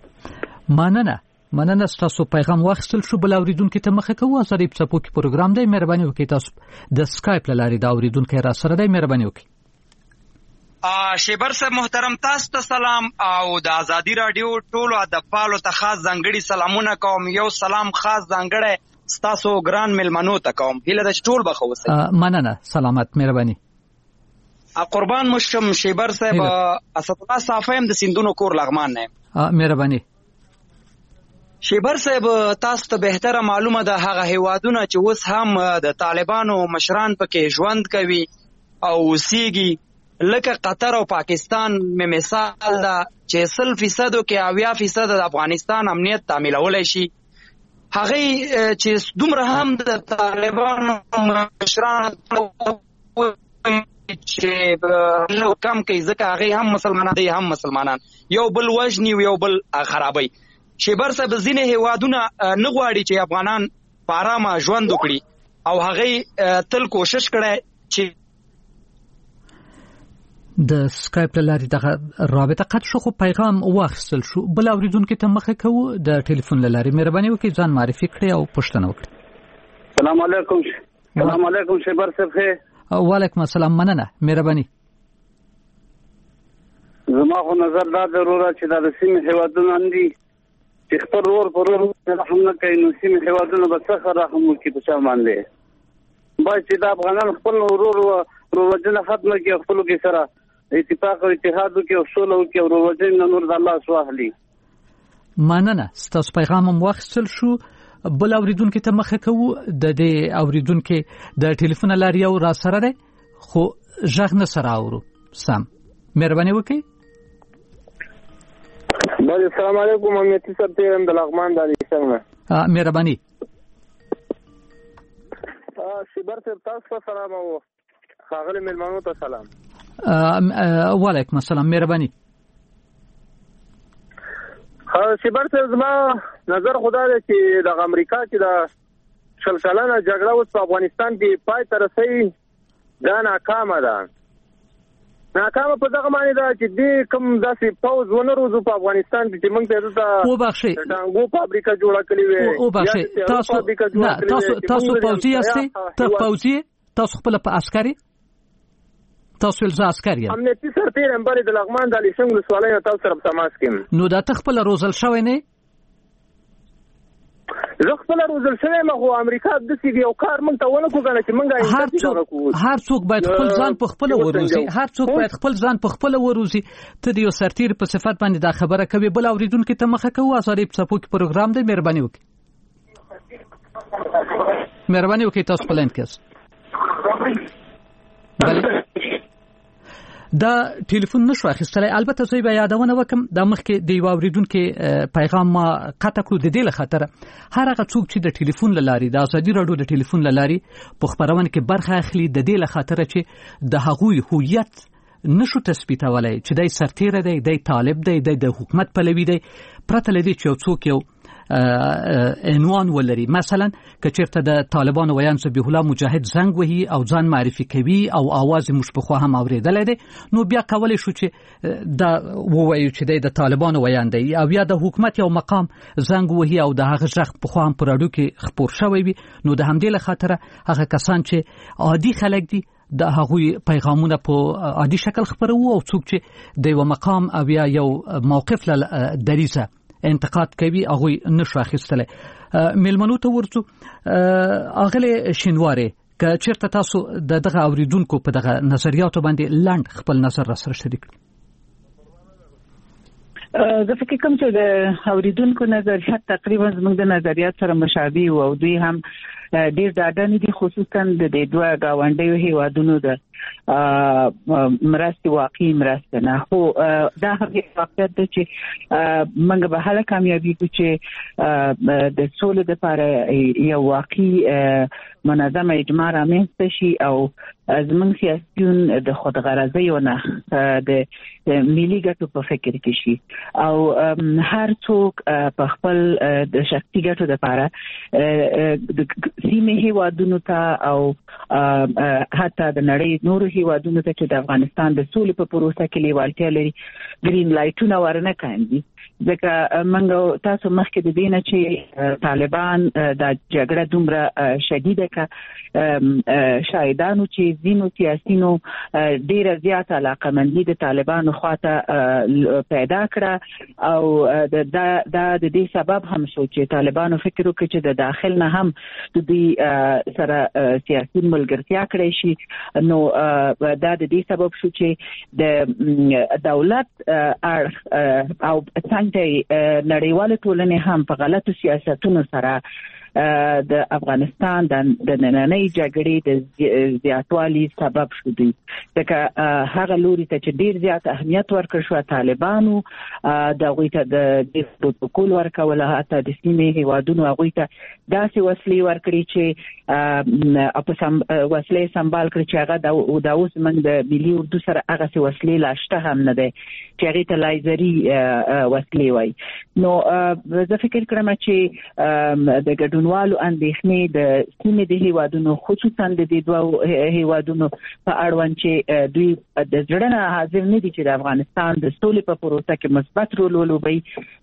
مننه تاسو پیغام واخیستل شو. بل اوریدونکو ته مخه کوو. ازادي په څپو کې پروګرام دی. مهرباني وکړئ تاسو د سکایپ لاري دا اوریدونکو را سره دی. مهرباني وکړئ. شیبر صاحب محترم، تاسو ته سلام او د ازادي رادیو ټولو ادبپالو ته خاص ځانګړي سلامونه کوم. یو سلام خاص ځانګړی تاسو ګران ملمنو ته کوم. هیله ده چې ټول به ښه اوسئ. مننه. سلامت. مهرباني. قربان مشم شیبر صاحب. اسد الله صافیم د سیندونو کور لغمان نه. مهرباني. شیبر صاحب تاسو ته بهتره معلومه ده هغه هیوادونه چې اوس هم د طالبانو مشران پکې ژوند کوي او اوسېږي، لکه قطر او پاکستان مې مثال ده چې 100% کې 80% د افغانستان امنیت تامینولای شي. هغه چې دومره هم د طالبانو مشران چې نو کم کوي ځکه هغه هم مسلمانان دي، هم مسلمانان یو بل وجني یو بل خرابوي. شیبر صاحب ځینې هیوادونه نه غواړي چې افغانان په آرامه ژوند وکړي او هغه تل کوشش کړي چې د سکایپ لاري دغه رابطه قطع شو، خو پیغام واخیستل شو. بل اوریدونکو ته مخه کوو د ټلیفون لاري. مهرباني وکړئ ځان معرفي کړئ او پوښتنه وکړئ. سلام علیکم. سلام علیکم شیبر صاحب. وعلیکم السلام. مننه. مهرباني. زما خو نظر دا ضروره چې د سیمې هیوادونو اندي چې خپل ورور پر ورور رحم نه کوي، نو سیمې هیوادونو به څه رحم وکړي په چا باندې. باید چې د افغانان خپل ورور وروجنه ختمه کړي، خپلو کې سره اتفاق او اتحاد وکړي او سوله وکړي او وروجنه نور د الله سواهلي. مننه. ستاسو پیغام هم واخیستل شو. بل اوریدونکو ته مخه کوو. د دې اوریدونکو د ټلیفون لاري او را سره دی خو ژغ نه سره اورو سم. مهرباني وکړئ. بله. السلام علیکم. امنیتي صاحب ته د لغمان د څنګه. مهرباني. شیبر صاحب تاسو ته سلام او ښاغلي ملمنو ته سلام. وعلیکم السلام. مهرباني. شیبر صاحب زما نظر خدا دی چې د امریکا چې د 40 کلنه جګړه اوس په افغانستان کې پای ته رسېږي دا ناکامه ده. ناکامه په دغه معنی دا چې د کوم داسې پوز ونروزو په افغانستان کې چې موږ ته د وبخښئ ټانګو فابریکه جوړه کړې وي وبخښئ تاسو پوځي یاستئ ته پوځي تاسو خپل په عسکري تاسو ولز عسکري امنیتي سرتیر امبر د لغمان د لیشنګ ولسوالۍ تاسو سره تماس کوم نو دا تخپل روزل شوی نه زه خپل روزل شوی مخو امریکا د سیګ یو کار مونږ ته ونه کوګنه چې مونږه هر څوک باید خپل ځان په خپل وروزي هر څوک باید خپل ځان په خپل وروزي ته د یو سرتیر په صفت باندې دا خبره کوي بل اوریدونکو ته مخه کوو ازاري په سپوک پروګرام دی مهرباني وکړئ تاسو پلان کړئ بله دا ټلیفون نشو اخیستلای البته زه به یادونه وکم د مخکې د یو اوریدونکو پیغام ما قطع کړو د دې لخاطر هر هغه څوک چې د ټلیفون لاري د ازادي رادیو د ټلیفون لاري په خبرونه کې برخه اخلي د دې لخاطر چې د هغوی هویت نشو تثبیتولای چې دای سرتیر دی دای طالب دی د حکومت پلوی دی پرته لدی چې څوک یو عنوان ولري مثلا کچېرته د طالبانو ویان ذبیح الله مجاهد زنګ وهي او ځان معرفي کوي او आवाज مشبخه هم اوریدل دي نو بیا کولای شو چې دا وایو چې د طالبانو ویان دی او یا د حکومت یو مقام زنګ وهي او د هغه ځخ په خو هم پر اډو کې خبر شوی وي نو د همدې لخاطر هغه کسان چې عادي خلک دي د هغوی پیغامونه په عادي شکل خبرو او څوک چې د یو مقام او یا یو موقف دریزه انتقاد کوي هغه نشو اخیستله ملمنو ته ورڅو اغله شینواره که چیرته تاسو دغه اوریدونکو په دغه نظریاتو باندې لاند خپل نظر را سره شریک زه فکر کوم چې د اوریدونکو نظریات تقریبا زموږ د نظریات سره مشابه او دوی هم ډیر ډاډه دي خصوصا د دوه گاونډیو هیوادونو د مرستې واقعي مرسته نه خو دا هغه واقعیت دی چې موږ به هله کامیابی کو چې د سولې لپاره یو واقعي منظم اجماع رامنځته شي او زموږ سیاسيون د خودغرضیونه د ملي ګټو په فکر کې شي او هر څوک په خپل د شخصي ګټو لپاره د سیمه هیوادونو ته او حتی د نړۍ نور هیوادونو ته چې د افغانستان د سولې په پروسه کې لیوالتیا لري ګرین لایټونه ورنه کاندي ځکه موږ تاسو مخکې د دې نه چې طالبان د جګړه دومره شدیده کا شاهدانو چې زینو سیاسينو ډیره زیاته علاقمندي د طالبانو خواته پیدا کړه او د دې سبب هم شو چې طالبانو فکر وکړي چې د داخل نه هم د دې سره سیاسي ملګرتیا کړی شي نو دا د دې سبب شو چې د دولت او څنګه نړیواله ټولنه هم په غلطو سیاستونو سره د افغانستان د نننۍ جګړې د زیاتوالي سبب شو دي ځکه هغه لوري ته چې ډیر زیات اهمیت ورکړ شو طالبانو د غوي ته د پروتوکول ورکول حتی د سیمې هیوادونو غوي ته داسې وسلې ورکړي چې اپسم وسلې سمبال کړي چې هغه د اوس من د ملي اردو سره هغه وسلې لاشته هم نه ده چې هغه ته لایزري وسلې وای نو زه فکر کوم چې د ګډونوالو اندېښنې د سیمې د هیوادونو خصوصا د دې دوه هیوادونو په اړوند چې دوی د ځړنه حاضر نه دي چې د افغانستان د سولې په پروسه کې مثبت رول ولوبي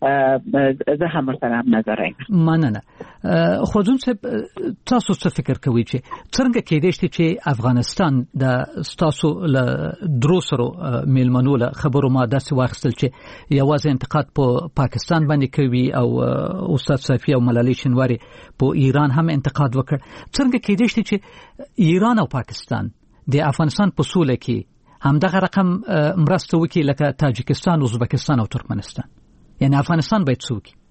زه هم سره نظر یم مننه خو ځون څه تاسو څه فکر کوئ چې څنګه کېدای شي چې افغانستان د ستاسو له دروسرو میلمنو له خبرو ما داسې واخیستل چې یوازې انتقاد په پاکستان باندې کوي او استاد صافی او ملالۍ شینواری په ایران هم انتقاد وکړ څنګه کېدای شي چې ایران او پاکستان د افغانستان په سوله کې همدغه رقم مرسته وکړي لکه تاجکستان ازبکستان او ترکمنستان یعنی افغانستان باید څه وکړي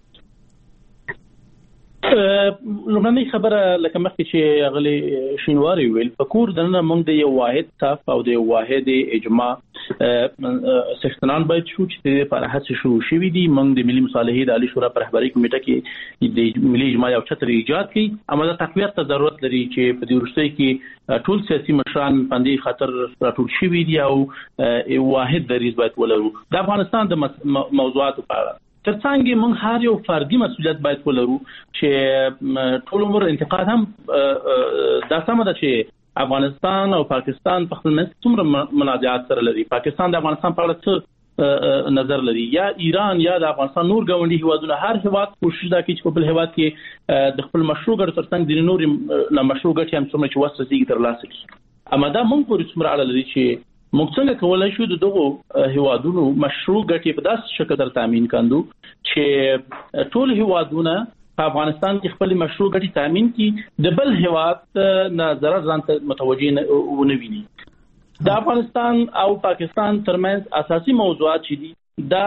لومړنۍ خبره لکه مخکې چې غلي شینواری ویل فکر دنه موږ د یو واحد صف او د یو واحد اجماع سختنان باید شو چې په هڅه شروع شوې دي موږ د ملي مصالحې د عالی شورا په رهبری کمیټه کې د ملي اجماع یو چتر ایجاد کړي اما د تقویت ته ضرورت لري چې په دې وروستۍ کې ټول سیاسي مشران باندې خطر راټول شوي دي او واحد دریځ باید ولرو د افغانستان د موضوعاتو په اړه ترڅنګ موږ هر یو فردي مسؤلیت باید ولرو چې ټول عمر انتقاد هم دا سم ده چې افغانستان او پاکستان په خپل منځ څومره منازعات سره لري. پاکستان د افغانستان په اړه څه نظر لري، یا ایران یا د افغانستان نور ګاونډي هیوادونه، هر هیواد کوشش دا کوي چې په بل هیواد کې د خپل مشروع ګټو ترڅنګ د نور مشروع ګټې هم څومره چې وسرسیږي ترلاسه کړي. اما دا موږ پورې څومره اړه لري چې موږ څنګه کولای شو د دغو هیوادونو مشروع ګټې په داسې شکل در تامین کاندو چې ټول هیوادونه په افغانستان کې خپل مشروع ګټې تامین کړي، د بل هیواد نه ضرر ځان ته متوجه ونه ویني. د افغانستان او پاکستان ترمنځ اساسي موضوعات چې دي دا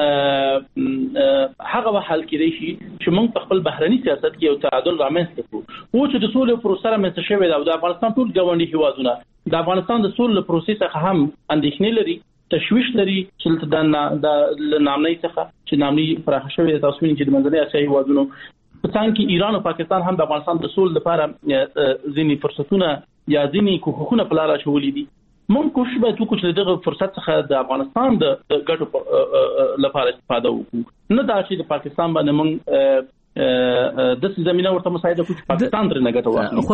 هغه حل کېدای شي چې موږ په خپل بهرني سیاست کې یو تعادل رامنځته کړو. او چې د سولې پروسه رامنځته شوې ده او د افغانستان ټول ګاونډي هیوادونه د افغانستان د سولې پروسې څخه هم اندېښنې لري، تشویش لري چې د نامنۍ څخه چې نامنۍ پراخه شوې ده. تاسو وینئ چې د منځنۍ اسیا هیوادونو په څنګ کې ایران او پاکستان هم د افغانستان د سولې لپاره ځینې فرصتونه یا ځینې کوښښونه په لار اچولي دي. موږ کوشش باید وکړو چې دغه فرصت څخه د افغانستان د ګټو لپاره استفاده وکړو، نه دا چې د پاکستان باندې موږ د زمينه ورته مساعده کوي چې پاکستان درنه ګټه واخلي.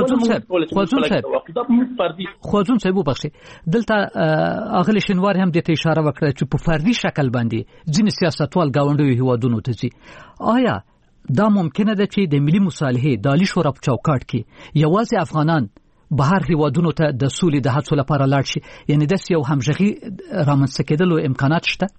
خوځون صاحب وبخښي، دلته اغلی شنوار هم د ته اشاره وکړه چې په فردي شکل باندې ځینې سیاستوال ګاونډي هیوادونو ته ځي. آیا دا ممکنه ده چې د ملي مصالحې د عالی شورا په چوکاټ کې یوازې افغانان بهر هیوادونو ته د سولې د هڅو لپاره لاړ شي، یعنی د یو همغږي رامنځته کېدلو امکانات شته؟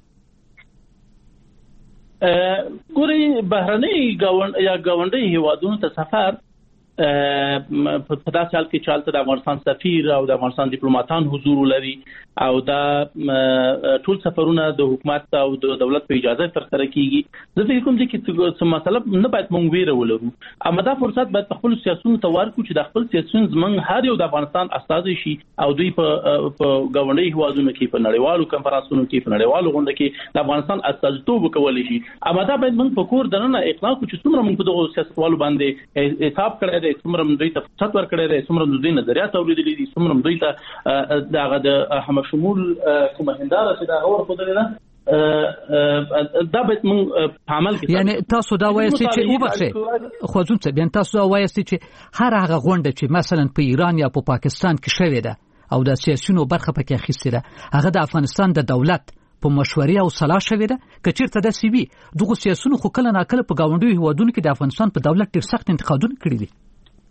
ګوري بهرنۍ ګاونډي هیوادونو ته سفر په داسې حال کې چې هلته د افغانستان سفیر او د افغانستان ډیپلوماټان حضور لري او دا ټول سفرونه د حکومت او د دولت په اجازه ترسره کیږي. زه فکر کوم چې څه مسله نه باید مونږ ویره ولرو، اما دا فرصت باید په خپل سیاسيونو ته ورکړو چې د خپل سیاسيون زمونږ هر یو د افغانستان استازي شي او دوی په ګاونډي هیوادونو کې په نړیوالو کنفرانسونو کې په نړیوالو غونډو کې د افغانستان استازیتوب وکولای شي. اما دا باید مونږ په کور دننه اقناع کړو چې څومره مونږ په دغه سیاستوالو باندې حساب کړی دی، څومره دوی ته فرصت ورکړی دی، څومره دوی نظریات اوریدلي دي، څومره دوی ته دغه د همشمول کومه هنداره چې دا غوړ خدای نه دا به موږ په عمل کې، یعنی تاسو دا وایي چې وبخښئ خوځون څه بین تاسو دا وایي چې هر هغه غونډه چې مثلا په ایران یا په پاکستان کې شوې ده او د سیاسيونو برخه پکې اخیستې ده هغه د افغانستان د دولت په مشورې او صلاح شوې ده. که چیرته د سی وی دغه سیاسيونو خو کله ناکله په ګاونډي هیوادونو کې د افغانستان په دولت ډېر سخت انتقادونه کړي دي.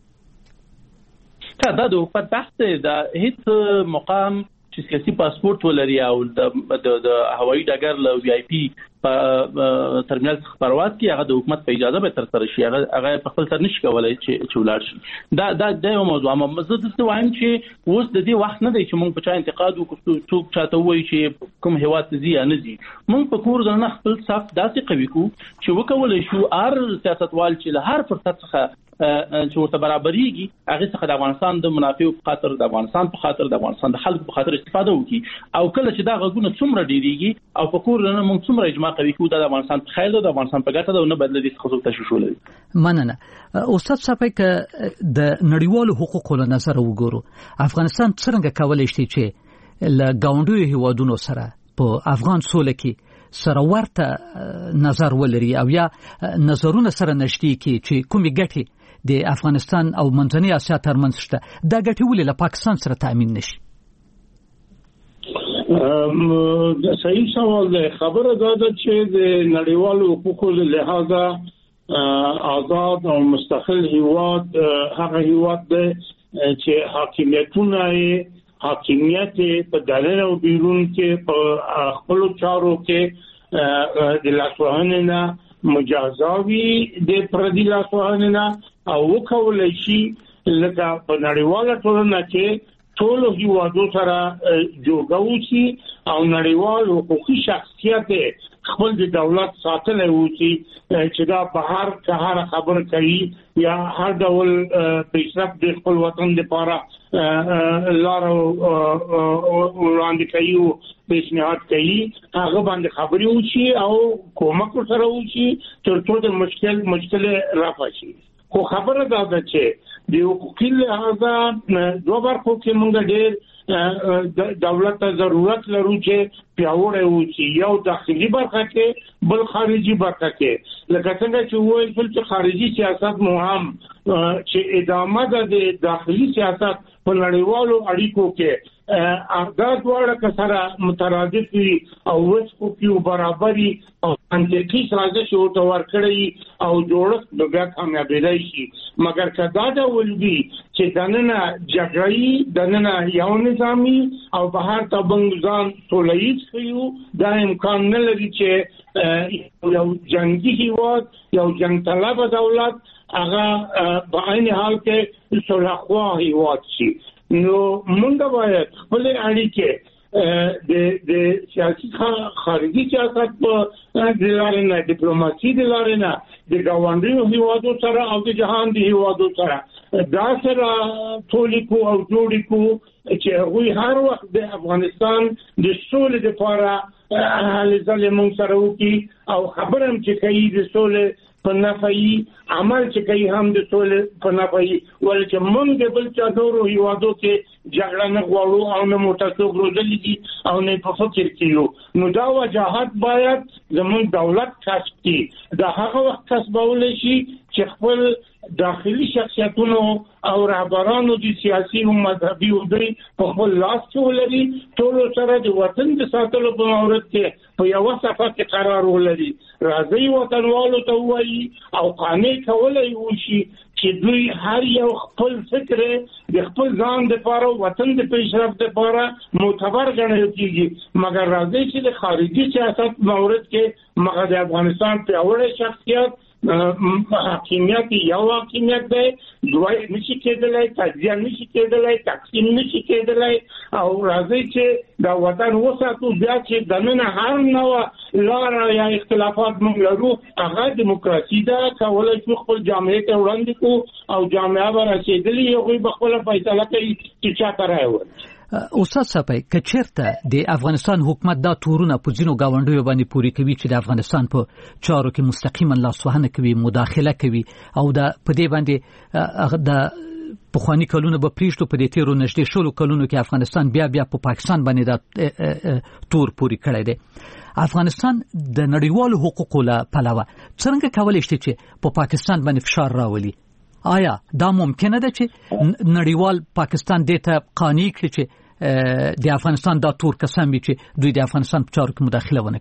دا د حکومت بحث دا هیڅ مقام چې سیاسي پاسپورت ولري او د هوایي ډګر له وی آی پی په ترمینل څخه پرواز کوي هغه د حکومت په اجازه به تر سره شي، هغه په خپل سر نشي کولای چې ولاړ شي. دا یو موضوع. اما زه د وایم چې اوس د دې وخت نه دی چې موږ په چا انتقاد وکړو، څوک چاته وایي چې کوم هیواد ته ځي یا نه ځي. موږ په کور ځنه خپل صف داسې قوي کو چې وکولای شو هر سیاستوال چې له هر فرصت څخه چې ورته برابرېږي هغه څخه د افغانستان د منافعو په خاطر، د افغانستان په خاطر، د افغانستان د خلکو په خاطر استفاده وکړي. او کله چې دا غږونه څومره ډېریږي او په کور نه موږ څومره اجماع کوي چې د افغانستان په خیر ده، د افغانستان په ګټه ده او نه بدل دي څه تشویش لري. مننه استاد صاحب. ک د نړیوالو حقوقو له نظر وګورو افغانستان څنګه کولای شي چې له ګاونډي هیوادونو سره په افغان سوله کې سره ورته نظر ولري او یا نظرونه سره نشتی کې چې کومې ګټې د افغانستان او منځنۍ اسیا ترمنځ شته، دا ګټې ولې له پاکستان سره تامین نشي؟ صحیح سوال دی. خبره دا ده چې د نړیوالو حقوقو له لحاظه آزاد او مستقل هیواد هغه هیواد دی چې حاکمیت په داخل او بیرون کې په خپل چارو کې د لاسوهنې نه مجازاوي د پردي لاسوهنې نه او وکولای شي لکه په نړیواله ټولنه کې ټول هیوادو سره جوړ وشي او نړیوال حقوقي شخصیت خپل د دولت ساتل وشي چې دا بهر که خبر کوي یا هر ډول پیشرفت د خپل وطن لپاره لار وړاندې کوي او پیشنهاد کوي هغه باندې خبري وشي او کومک سره وشي تر څو د مشکل رافع شي. خو خبره دا ده چې د حقوقي لحاظه دوه برخو کې موږ ډېر دولت ته ضرورت لرو چې پیاوړی وشي، یو داخلي برخه کې بل خارجي برخه کې. لکه څنګه چې وایي چې خارجي سیاست مهم چې ادامه ده د داخلي سیاست په نړیوالو اړیکو کې دا دواړه کسره مترادف او وسکو کې برابرۍ او منطقي سازش او تور کړی او جوړښت د بیا کامیابی شي مګر کدا دا ولدي چې دننه جګړې دننه یو نظامی او بهر تبنګزان ټولېږي خو دا امکان نه لري چې یو جنگي هیواد یو جنگ طلب دولت هغه په عین حال کې صلح خوا هیواد شي نو موږ باید خپل اړیکې د سیاسي خارجي سیاست په لارې نه ډیپلوماسي د لارې نه د ګاونډیو هیوادو سره او د جهان د هیوادو سره دا سره ټولې کو او جوړې کو چې هغوی هر وخت د افغانستان د سولې لپاره هلې ځلې موږ سره وکړي او خبره هم چې کوي د سولې په نفعي عمل چې کوي هم د سولې په نفعي ولې چې موږ د بل چا نورو هیوادو کې جګړه نه غواړو او نه موټرڅوک روزلي دي او نه په فکر کې یو نو دا وجاهت باید زموږ دولت کسب کړي دا هغه وخت کسبولی شي چې خپل داخلي شخصیتونو او رهبرانو د سیاسي او مذهبي دوی په خپل لاس کې ولري ټول سره د وطن د ساتلو په مورد کې په یو صفه کې قرار ولري راځي وطنوالو ته وایي او قانع کولای وشي چې دوی هر یو خپل فکر د خپل ځان لپاره وطن د پیشرفت لپاره معتبر ګڼل کیږي مګر راځي چې د خارجي سیاست مورد کې مګر د افغانستان په اوله شخصیت حاکمیت یو حاکمیت دی دوی نشي کېدلای تجزیه نشي کېدلای تقسیم نشي کېدلای او راځي چې دا وطن وساتو بیا چې دننه هر نوع لار یا اختلافات موږ لرو هغه دیموکراسي ده کولای شو خپل جامعه ته وړاندې کو او جامعه به رسېدلي هغوی به خپله فیصله کوي چې چا ته رایه ورکړي استاد صاحب کچرته د افغانستان حکومت دا تورونه په ځینو گاونډیو باندې پوری کوي چې د افغانستان په چارو کې مستقیما لاسوهنه کوي مداخله کوي او دا په دې باندې د پخوانی کلونو به پریشتو په دې تیرو نږدې شلو کلونو کې افغانستان بیا په پاکستان باندې دا تور پوری کړی دی افغانستان د نړیوالو حقوقو له پلوه څنګه کولای شي چې په پاکستان باندې فشار راولي آیا دا ممکنه ده چې نړیوال پاکستان دې ته قانع کړي چې د افغانستان دا تور کسان وي چې دوی د افغانستان په چارو کې مداخله ونه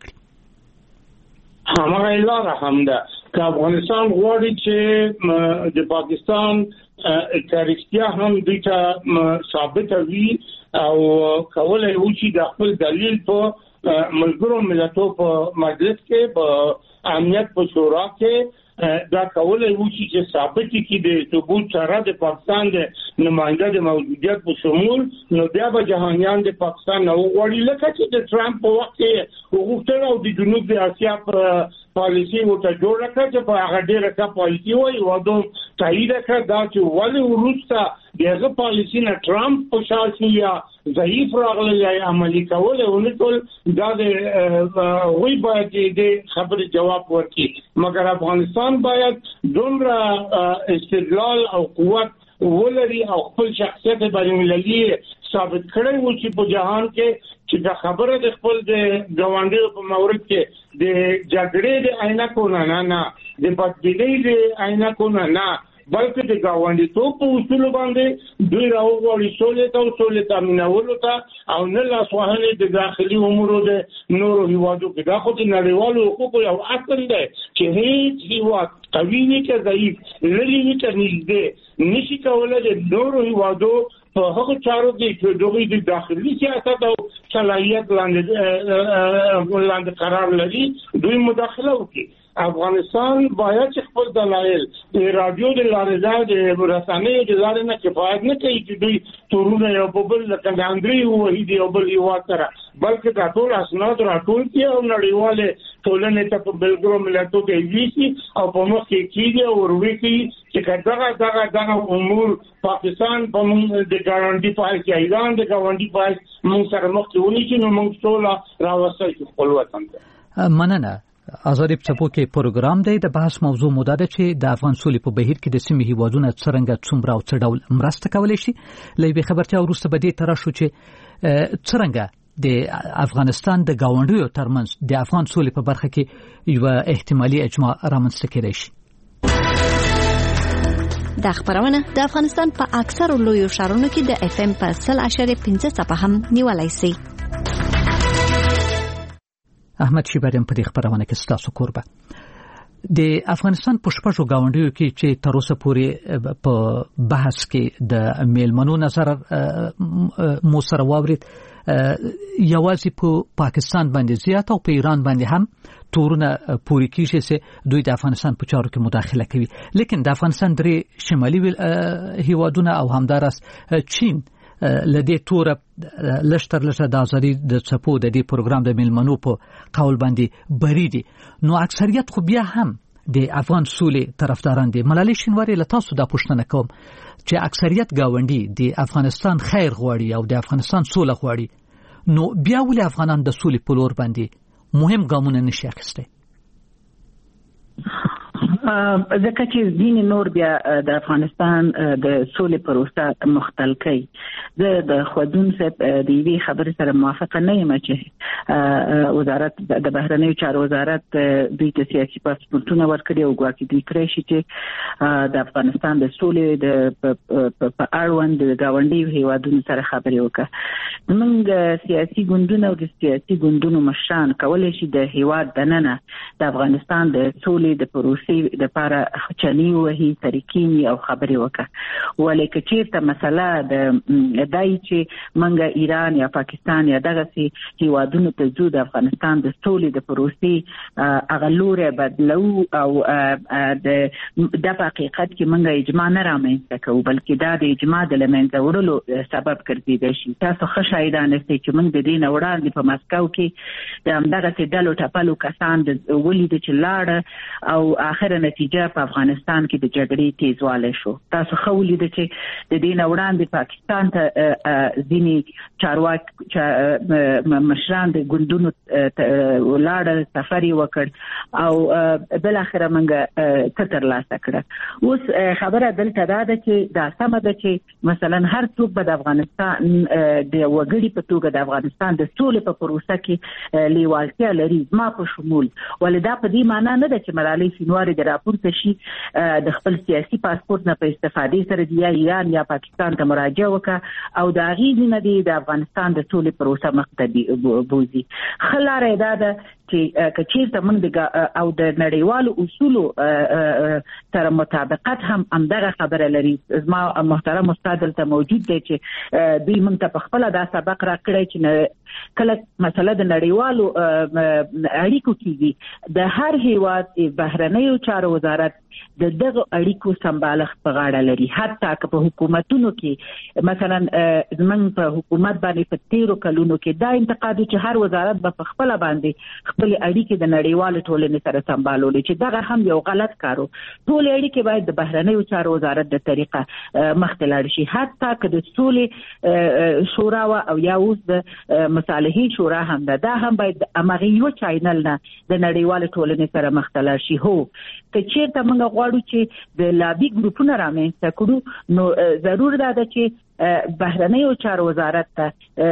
کړي همغه لاره هم ده که افغانستان غواړي چې د پاکستان تاریخیا هم دوی ته ثابت وي او کولای وشي د خپل دلیل په ملګرو ملتونو په مجلس کې په امنیت په شورا کې دا کولای وشي چې ثابت کړي د ثبوت سره د پاکستان د نماینده د موجودیت په شمول نو بیا به جهانیان د پاکستان نو غواړي لکه چې د ټرمپ په وخت کې وغوښتل او د جنوب د اسیا پالیسي ورته جوړه کړه چې په هغه ډیره ښه پالیسي وایي وادو تایید کړ دا چې ولې وروسته دغه پالیسي نه ټرمپ په شاسي یا ضعیف راغلی یا عملی کول او نه ټول دا د وی باید د خبرې جواب ورکړي مګر افغانستان باید دومره استدلال او قوت ولري او خپل شخصیت بین‌المللي ثابت کړی و چې په جهان کې چې دا خبره د خپل د ګاونډیو په مورد کې د جګړې د عینکو نه د بدبینۍ د عینکو نه بلکې د ګاونډیتوب په اصول باندې دوی راوغواړي سولې ته مینولو ته او نه لاسوهنې د داخلي امورو د نورو هیوادو کې دا خو د نړیوالو حقوقو یو اصل دی چې هیڅ هیواد قوي وي که ضعیف لري وي که نږدې نشي کولی د نورو هیوادو په هغو چارو کې چې دوی د داخلي سیاست او صلاحیت لاندې قرار لري دوی مداخله وکړي افغانستان باید چې خپل دلایل د رادیو د لارې د رسنیو د لارې نه کفایت نه کوي چې دوی تورونه یو په بل لکه د اندرې وحید یو بل هیواد سره بلکې دا ټول اسناد راټول کړي او نړیوالې ټولنې ته په ملګرو ملتونو کې ویسي او په مخ کې کېږي او وروي چې دغه امور پاکستان په موږ د ګارانټي پای کې ایران د ګاونډي پای موږ سره مخ کې ونی چې نو موږ ټول راوستي خپل وطن ته مننه آزادی پڅپو کې پروګرام دی د بحث موضوع موده ده چې د افغان سولې په بهیر کې د سیمې هیوادونو څرنګه څومره او څه ډول مرسته کولی شي لې به خبرتیا وروسته به دې تر شو چې څرنګه د افغانستان د گاونډیو ترمنځ د افغان سولې په برخه کې یو احتمالي اجماع رامنځته کېدای شي. دا خبرونه د افغانستان په اکثر لویو ښارونو کې د اف ام په 100.5 څپه هم نیولای شي. احمد شیبریم په دې خبرونه کې ستاسو کوربه. د افغانستان په شپږو گاونډیو کې چې تر اوسه پورې په بحث کې د میلمنو نظر مو سره واورید، یوازې په پاکستان باندې زیات او په ایران باندې هم تورونه پوری کیږي چې دوی د افغانستان په چارو کې مداخله کوي. لیکن د افغانستان درې شمالي هیوادونه او همدارس چین لدې تور لشتر د ازادي د چپو د دې پروګرام د میلمنو په قول باندې بری دي. نو اکثریت خو بیا هم د افغان سولې طرفداران دي. ملالۍ شینواری له تاسو دا پوښتنه کوم چې اکثریت گاونډي د افغانستان خیر غواړي او د افغانستان سوله غواړي، نو بیا ولې افغانان د سولې په لور باندې مهم ګامونه نشي اخیستی؟ ځکه چې ځینې نور بیا د افغانستان د سولې پروسه مختل کوي. د خودون صاحب د یوې خبرې سره موافقه نه یم چې وزارت د بهرنیو چارو وزارت دوی ته سیاسي پاسپورتونه ورکړي او ګواکې دوی کړی شي چې د افغانستان د سولې په اړوند د ګاونډیو هیوادونو سره خبرې وکړي. موږ سیاسي ګوندونه او د سیاسي ګوندونو مشران کولی شي د هیواد دننه د افغانستان د سولې د پروسې د لپاره چنی وهي طریقې او خبرې وکړه. ولیکن چیرته مسله د دای چې منګه ایران یا پاکستان یا دغه سي هیوادونو ته زو د افغانستان د سولې د پروسې اغلوره بدلو او د حقیقت کې منګه اجماع نه رامنځته کوو، بلکې دا د اجماع د لمنځه وړلو سبب ګرځیدای شي. تاسو ښه شاهدان یاست چې موږ د دې نه وړاندې په مسکو کې د همدغه ډلو ټپلو کسان د ولید چې لاړه او اخر نتیجه په افغانستان کې د جګړې تیزوالی شو. تاسو خو ولید چې د دې نه وړاندې پاکستان ته ځینې چارواکي مشران د ګوندونو ولاړ سفر وکړ او بل اخر منګه تر لاسه کړه. اوس خبره دلته دا ده چې دا سمه ده چې مثلا هر څوک به د افغانستان د وګړي په توګه د افغانستان د سولې په پروسه کې لیوالتیا لري، ما په شمول. ولدا په دې معنی نه ده چې ملالۍ شینواری د راپورته شي د خپل سیاسي پاسپورت نه په استفادې سره د ایران یا پاکستان ته مراجعه وکړه او دا غیږ نه دی د افغانستان د سولې پروسه مخته بوزي. خلاره دا ده چې کچېرته موږ او د نړیوالو اصولو سره مطابقت هم همدغه خبره لري. زما محترم استاد دلته موجود دی چې دوی موږ ته په خپل دا سبق راکړی چې کله مسله د نړیوالو اړیکو کېږي د هر هیواد بهرنیو چارو وزارت دغه اړیکو سمبالښت په غاړه لري. حتی که په حکومتونو کې مثلا زمونږ په حکومت باندې په 13 کلونو کې دا انتقاد چې هر وزارت به په خپل باندې خپل اړیکې د نړیوالو ټولنې سره سمبالولې، چې دغه هم یو غلط کارو. ټول اړیکې باید د بهرنیو چارو وزارت د طریقه مخته لاړ شي. حتی که د سولې شورا او یا اوس د مصالحې شورا هم دا هم باید امغه یو چینل نه د نړیوالو ټولنې سره مخته لاړ شي. هو که چیرته موږ غواړو چې د لابي ګروپونو رامنځته کړو نو ضرور ده چې بهرنیو چارو وزارت ته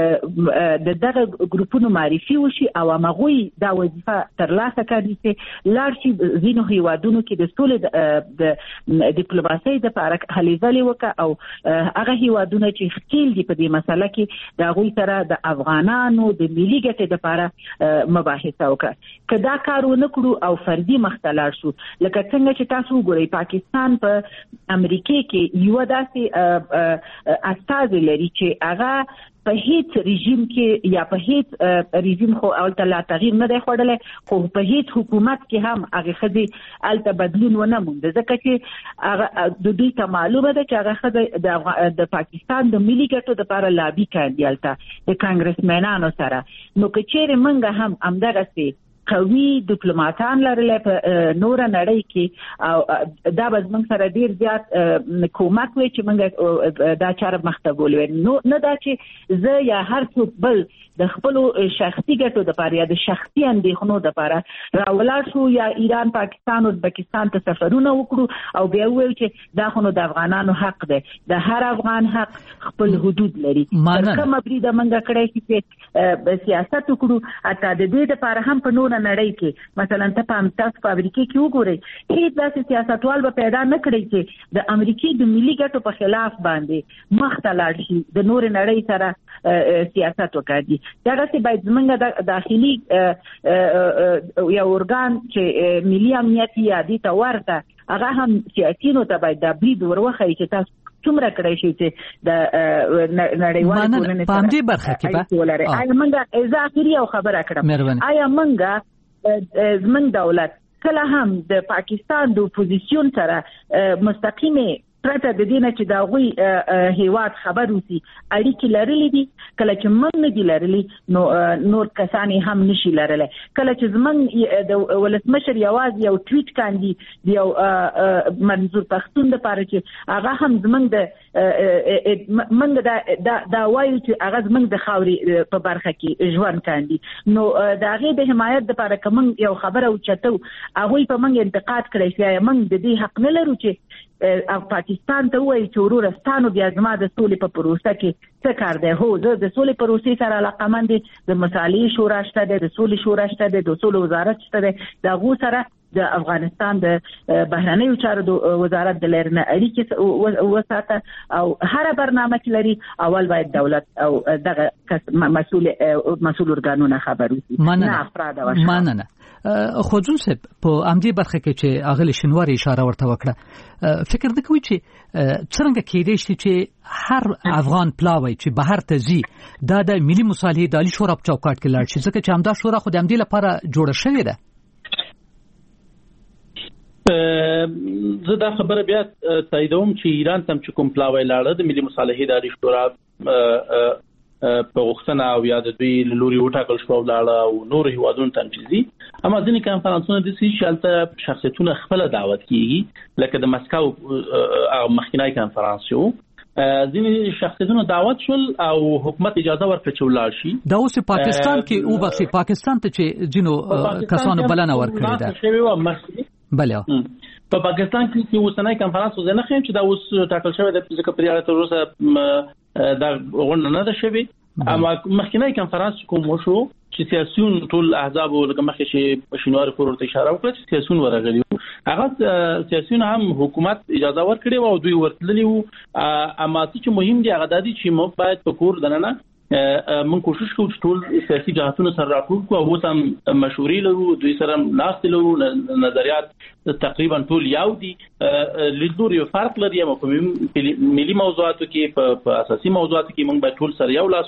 دغه ګروپونو معرفي وشي او هغه دا وظیفه ترلاسه کړي چې لاړ شي ځینو هیوادونو کې د سولې د ډیپلوماسۍ د لپاره هلې ځلې وکړي او هغه هیوادونه چې خپل دي په دې مسله کې د هغوی سره د افغانانو د ملي ګټې لپاره مباحثه وکړي. که دا کار ونه کړو او فردي مخته لاړ شو لکه څنګه چې تاسو وګورئ پاکستان په امریکا کې یو داسې استاد لري چې هغه په هیڅ رژیم کې یا په هیڅ رژیم خو اولته لا تغییر نه دی خوړلې، خو په هیڅ حکومت کې هم هغه خدي الته بدلون ونه موند. ځکه چې هغه د دوی ته معلومه ده چې هغه خدي د پاکستان د ملي ګټو لپاره لابي کوي الته د کانګرسمنانو سره. نو که چیرې موږ هم همدغه سي قوي ډیپلوماټان لرل په نور نړۍ کې او دا به موږ سره ډیر زیات کومک وي چې موږ دا چاره مخته بولو. نو نه دا چې زه یا هر څوک بل د خپل شخصي ګټو د لپاره یا د شخصي اندېښنو د لپاره راولاړ شو یا ایران پاکستان او ازبکستان ته سفرونه وکړو او بیا ویل چې دا خو د افغانانو حق دی. د هر افغان حق خپل حدود لري. کومه بریده موږ کړی چې سیاست وکړو اته د دې لپاره هم په نور روانه نړۍ کې مثلا تاسو په امریکا کې وګورئ هیڅ داسې سیاستوال به پیدا نه کړی چې د امریکا د ملي ګټو په خلاف باندې مخ ته لاړ شي د نور نړۍ سره سیاست وکړي. دا چې باید زمونږ داخلي یو ارګان چې ملي امنیت یا دي ته ورته هغه هم سیاسيونو ته باید د برید وروخی چې تاسو څومره کړی شي چې د نړیوال ټولنې په دې برخه کې آیا موږ اضافي یو خبره کړم آیا موږ زموږ دولت کله هم د پاکستان د اپوزیسیون سره مستقیمه پرته د دینه چې دا غوي هیواد خبر وسی اړیکې لرلې دي کله چې موږ نه دي لرلې نور کسانی هم نشي لرلې کله چې زمونږ د ولسمشر یواز یو ټویټ کاندي یو منظور پښتون د پاره چې هغه هم زمونږ د منګ دا وایي چې هغه زمونږ د خاوري په برخه کې ژوند کاندي نو دا غي د حمایت د پاره کوم یو خبره او چتو هغه په منګ انتقاد کړی چې موږ د دې حق نه لرو چې پاکستان ته وایي چې ورورستانو بیا زما د سولې په پروسه کې څه کار دی. هو زه د سولې پروسې سره علاقمند دي د مصالحې شورا شته د سولې شورا شته د سولې وزارت شته د غو سره د افغانستان د بهرنیو چارو د وزارت د لرنه اړیکې وساته او هر برنامه کې لري اول باید دولت او دغه مسؤل ارګانونه خبر وي نه افراد او مننه. خو ځون صاحب په امدی برخه کې چې اغلی شنوار اشاره ورته وکړه فکر د کوي چې څنګه کېدای شي چې هر افغان پلاوی چې بهر ته ځي دا د ملي مصالحې د عالی شورا په چوکاټ کې لاړ شي ځکه چې همدا شورا خو د امدی لپاره جوړه شوې ده. زه دا خبره بیا تاییدوم چې ایران تم چې کوم پلاوی لاړه د ملي مصالحې د عالی شورا په غوښتنه او یا د دوی لوري وټاکل شو لاړه او نور هیوادونو تنفيذي اما ځینې کانفرنسونه د سې شالته شخصیتونه خپل دعوت کیږي لکه د مسکو مخکینای کانفرنس شو ځینې شخصیتونه دعوت شول او حکومت اجازه ورکړه چې ولاړ شي. دا اوس پاکستان کې او بخښي پاکستان ته چې جنو کسانو بلنه ورکړه ده بله په پاکستان کې اوسنۍ کانفرنس وزنه خیم چې دا اوس ټاکل شوی د ځکه پر یاله تر اوسه دا غونډه نه ده شوی اما مخکینی کانفرنس کوم وشو چې سیاسيون ټول احزاب لکه مخکې چې شینوار پورته اشاره وکړه چې سیاسيون ورغلي هغه سیاسيون هم حکومت اجازه ورکړي او دوی ورتللی وو اما چې مهم دی هغه د دې چې موږ باید په کور دننه من کوشش کوو چې ټول سیاسي جهاتونه سره راټول کړو او اوس هم مشورې لرو دوی سره ناست لرو نظریات تقریبا ټول یو دي لیدلور یو فرق لري اما په ملي موضوعاتو کې په اساسي موضوعاتو کې موږ باید ټول سره یو لاس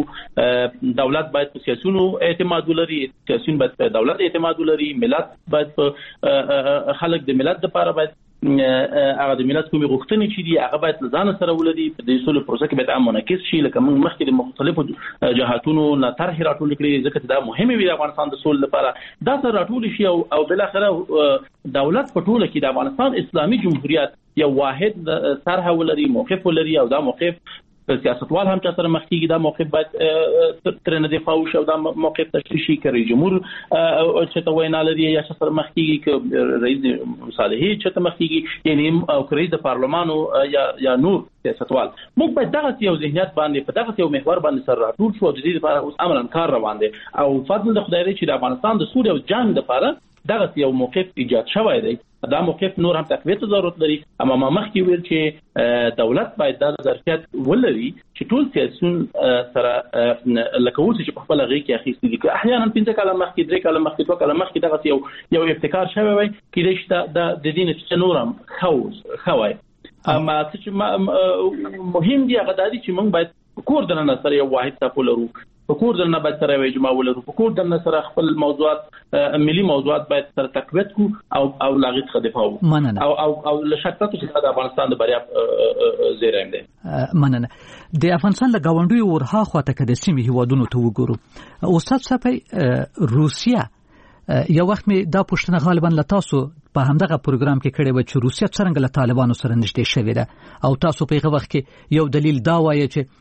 وو دولت باید په سیاسيونو اعتماد ولري سیاسيون باید په دولت اعتماد ولري ملت باید په خلک د ملت لپاره باید هغه د ملت کومي غوښتنې چې دي هغه باید ځان سره ولري په دې سولې پروسه کې باید منعکس شي لکه موږ مخکې د مختلفو جهاتونو نه طرح راټول کړي ځکه دا مهمه وي د افغانستان د سولې لپاره دا سره راټول شي او بل اخره دولت په ټوله کې د افغانستان اسلامي جمهوریت یو واحد طرح ولري موقف ولري او دا موقف سیاستوال هم چې سره مخکېږي دا موقف باید تر نه دفاع وشي او دا موقف تشریح شي کړي جمهور چې ته وینا لري یا چې سره مخکېږي ک رئیس مصالحې چې ته مخکېږي یعنی او رئیس د پارلمانو یا نور سیاستوال موږ باید دغه یو ذهنیت باندې په دغه یو محور باندې سره راټول شو د دې لپاره اوس عملاً کار روان دی او فضل د خدای چې د افغانستان د سولې او جنگ لپاره دغه یو موقف ایجاد شوی دی دا موقف نور هم تقویت ضرورت لري اما ما مخکې ویل چې دولت باید د ظرفیت ولري چې ټول سیاسيون سره لکه اوس چې په خپل غي کې اخیستي دي احیانا 15 کاله مخکې 3 کاله مخکې 2 کاله مخکې دغه یو ابتکار شوی وي کې د دې چې نورم خوای اما چې مهم دی هغه د چې موږ باید کور دننه سره یو واحد تاپو لرو په کور دننه باید سره وي جمع ولرو په کور دننه سره خپل موضوعات ملي موضوعات باید سره تقویت کو او لاغت خدفاو او لشکته چې د افغانستان د بریا زیرم دی مننه د افغانستان له گاونډي ورها خواته کې د سیمې هیوادونو ته وګورو استاد صاحب روسیا یو وخت می دا پښتنه غالبا لتاسو په همدغه پروګرام کې کړي و چې روسیا څنګه له طالبانو سره نږدې شوې ده او تاسو په هغه وخت کې یو دلیل دا وایي چې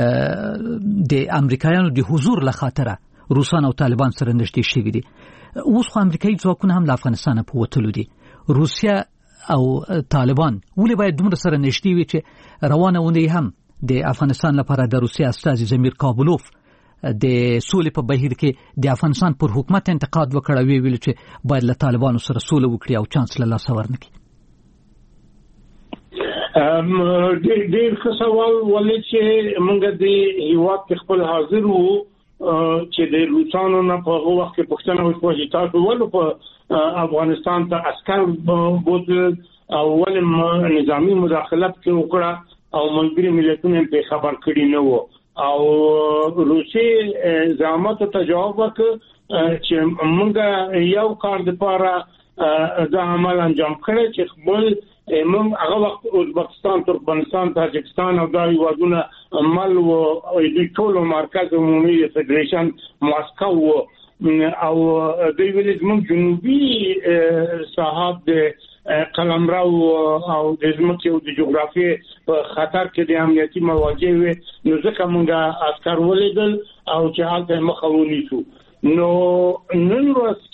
د امریکایانو د حضور له خاطره روسان او طالبان سره نږدې شوي دي اوس خو امریکایي ځواکونه هم له افغانستان په وتلو دي روسیا او طالبان ولې باید دومره سره نږدې وي چې روانه ونی هم د افغانستان لپاره د روسیا استازي زمیر کابلوف د سولې په بهیر کې د افغانستان پر حکومت انتقاد وکړ او ویل چې باید له طالبانو سره سوله وکړي او چانس له لاس ورنکړي. ډېر ښه سوال ولې چې موږ د هیواد خپل حاضر وو چې د روسانو نه په هغه وخت کې پښتنه وشوه چې تاسو ولې په افغانستان ته عسکر بوتل او ولې نظامی مداخلت کې وکړه او ملګری ملتونه په خبر کړی نه وو او روسي زعامت ته جواب وکړ چې موږ یو کار لپاره د عمل انجام کړی چې خپل من هغه وخت ازبکستان، ترکمنستان، تاجکستان او دا هیوادونه عمل او د ټولو مرکز عمومي فدریشن ماسکو او د ویلز من جنوبي ساحات د قلمرو او د ځمکې او د جغرافیې په خطر کې د امنیتي مواجهه وي، نو ځکه موږ عسكر ولیدل او چې حالت مخاوني شو. نو نن ورځ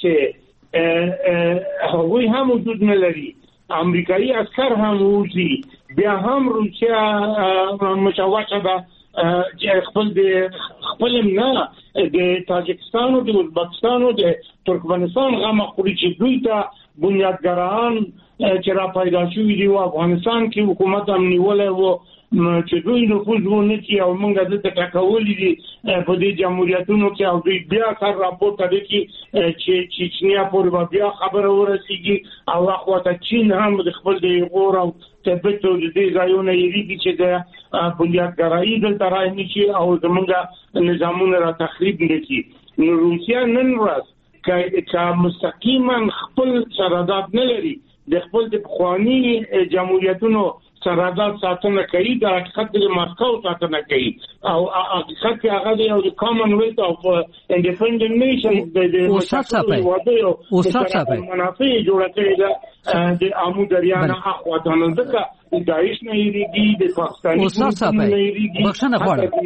چې هغوی هم وجود نه لري، امریکایي عسكر هم وځي، بیا هم روسیا مشوشه ده چې خپل نه د تاجکستان او د ازبکستان او د ترکمنستان غم خوري چې دوی ته بنیادګران چې را پیدا شوي دي او افغانستان کې حکومت هم نیولای وو چې دوی نفوذ ونه کړي او موږ دلته ټاکولي دي په دې جمهوریتونو کې او دوی بیا سر راپورټ کوي چې چچنیا پورې بیا خبره ورسیږي او اخواته چین هم د خپل د غور او تبت او د دې ځایونو یریږي چې د بنیادګرایي دلته راځي چې او زمونږ نظامونه را تخریب نکړي. نو روسیا نن ورځ که مستقیما خپل سرحدات نه لري، د خپل د پخواني جمهوریتونو سرحدات ساتنه کوي، د حقیقت د ماسکو ساتنه کوي او حقیقت کې هغه دی او د کامن ویلث اف انډیپندنت نیشن د استاد صاحب منافع جوړه کړې ده د عمو دریانه اخواتانو ځکه داعش نه یریږي، د پاکستاني نه یریږي، بخښنه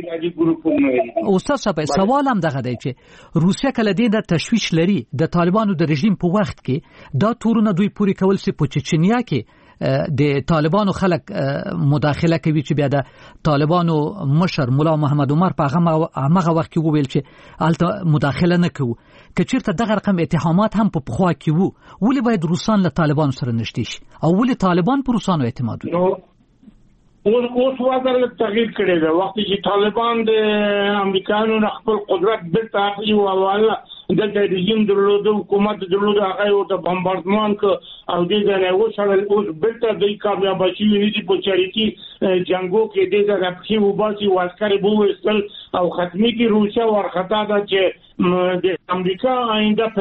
غواړم استاد صاحب سوال هم دغه دی چې روسیا کله د تشویش لري د طالبانو د رژیم په وخت کې دا تورونه دوی پوری کول سي په چچنیا کې د طالبانو خلک مداخله کوي چې بیا د طالبانو مشر مولا محمد عمر په هغه وخت کې وویل چې الته مداخله نه کوو. که چیرته دغه رقم اتهامات هم په پخوا کې وو، ولې باید روسان له طالبانو سره نشته شي او ولې طالبان پر روسانو اعتماد وکړي؟ اوس وضع تغییر کړی دی. وخت چې طالبان د امریکایانو نه خپل قدرت بیرته اخلي او والا دلته رژیم درلوده، حکومت درلوده، هغه ورته بمباردمان که او دې ځای وشړل، اوس بیرته دوی کامیاب شوي نه دي په چریکي جنګو کې دې ځای راپسې وباسي او عسکر یې وویستل او ختمي کې روسیا وارخطا ده چې د امریکا آینده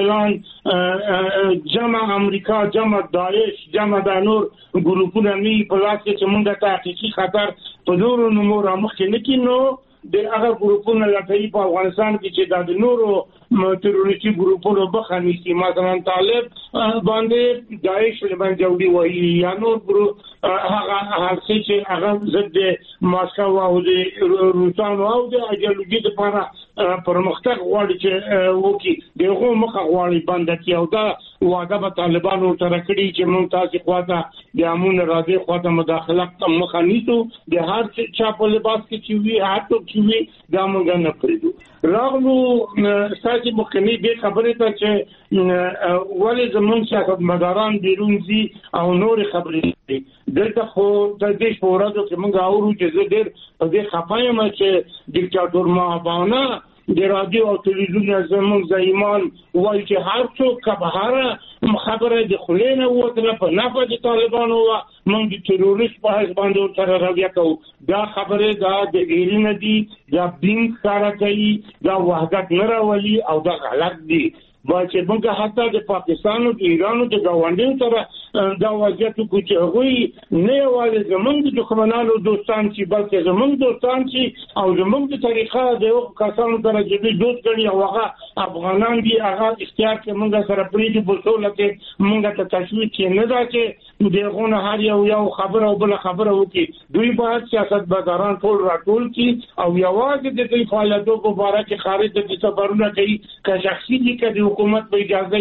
پلان جمع امریکا، جمع داعش، جمع د نور ګروپونه نه په لاس کې چې موږ ته حقیقي خطر په نورو نومو رامخکې نه کړي. نو د هغه ګروپونه لکه په افغانستان کې چې د نورو تروریستي ګروپونو بخښه نیسي، مثلا طالب باندې داعش باندې جوړي وایي یا نور ګروپ هغه هرڅه چې هغه ضد ماسکو او د روسانو او د ایدئولوژي لپاره پرمختګ غواړي چې وکي دغه مخه غواړي باندې کې او دا واده به طالبانو سره کړی چې مونږ تاسو خواته د امون راځي خواته مداخله مخه نیسو، د هر چا په لباس کې چې وی هاتو چې وی دا مونږ نه پریدو. راغلو ساتي مخکنی دې خبره ته چې ولې زمونږ سیاستمداران بیرون ځي او نور خبرې دلته خو د دې شورادو کې موږ اورو چې زه ډېر په دې خپایم چې دیکتاتور مابانا د رادیو او تلویزیون زموږ ځایمان وایي چې هر څوک کبهاره خبره د خلینه وته په نفع د طالبانو و موږ د تروریست په حساب باندې سره راویا کوو. دا خبره دا د ایران دي، دا بینګ کار کوي، دا وحدت نه راولي او دا غلط دي. چې موږ حتی د پاکستان او د ایران د ګاونډیو سره دا وضعیت کو چې هغوی نه یوازې زمونږ د دښمنانو دوستان چې بلکې زمونږ دوستان چې او زمونږ د طریقه د کسانو سره چې دوست کړي او هغه افغانان دي، هغه اختیار کې موږ سره پریږدي په ټوله کې موږ ته تشویش چې نه دا چې دغه هر یو خبره او بل خبره وکړي. دوی باید سیاستمداران ټول راټول کړي او یوازې د دې فعالیتونو په اړه کې خارج د خبرونه کوي که شخصي دي که حکومت په اجازه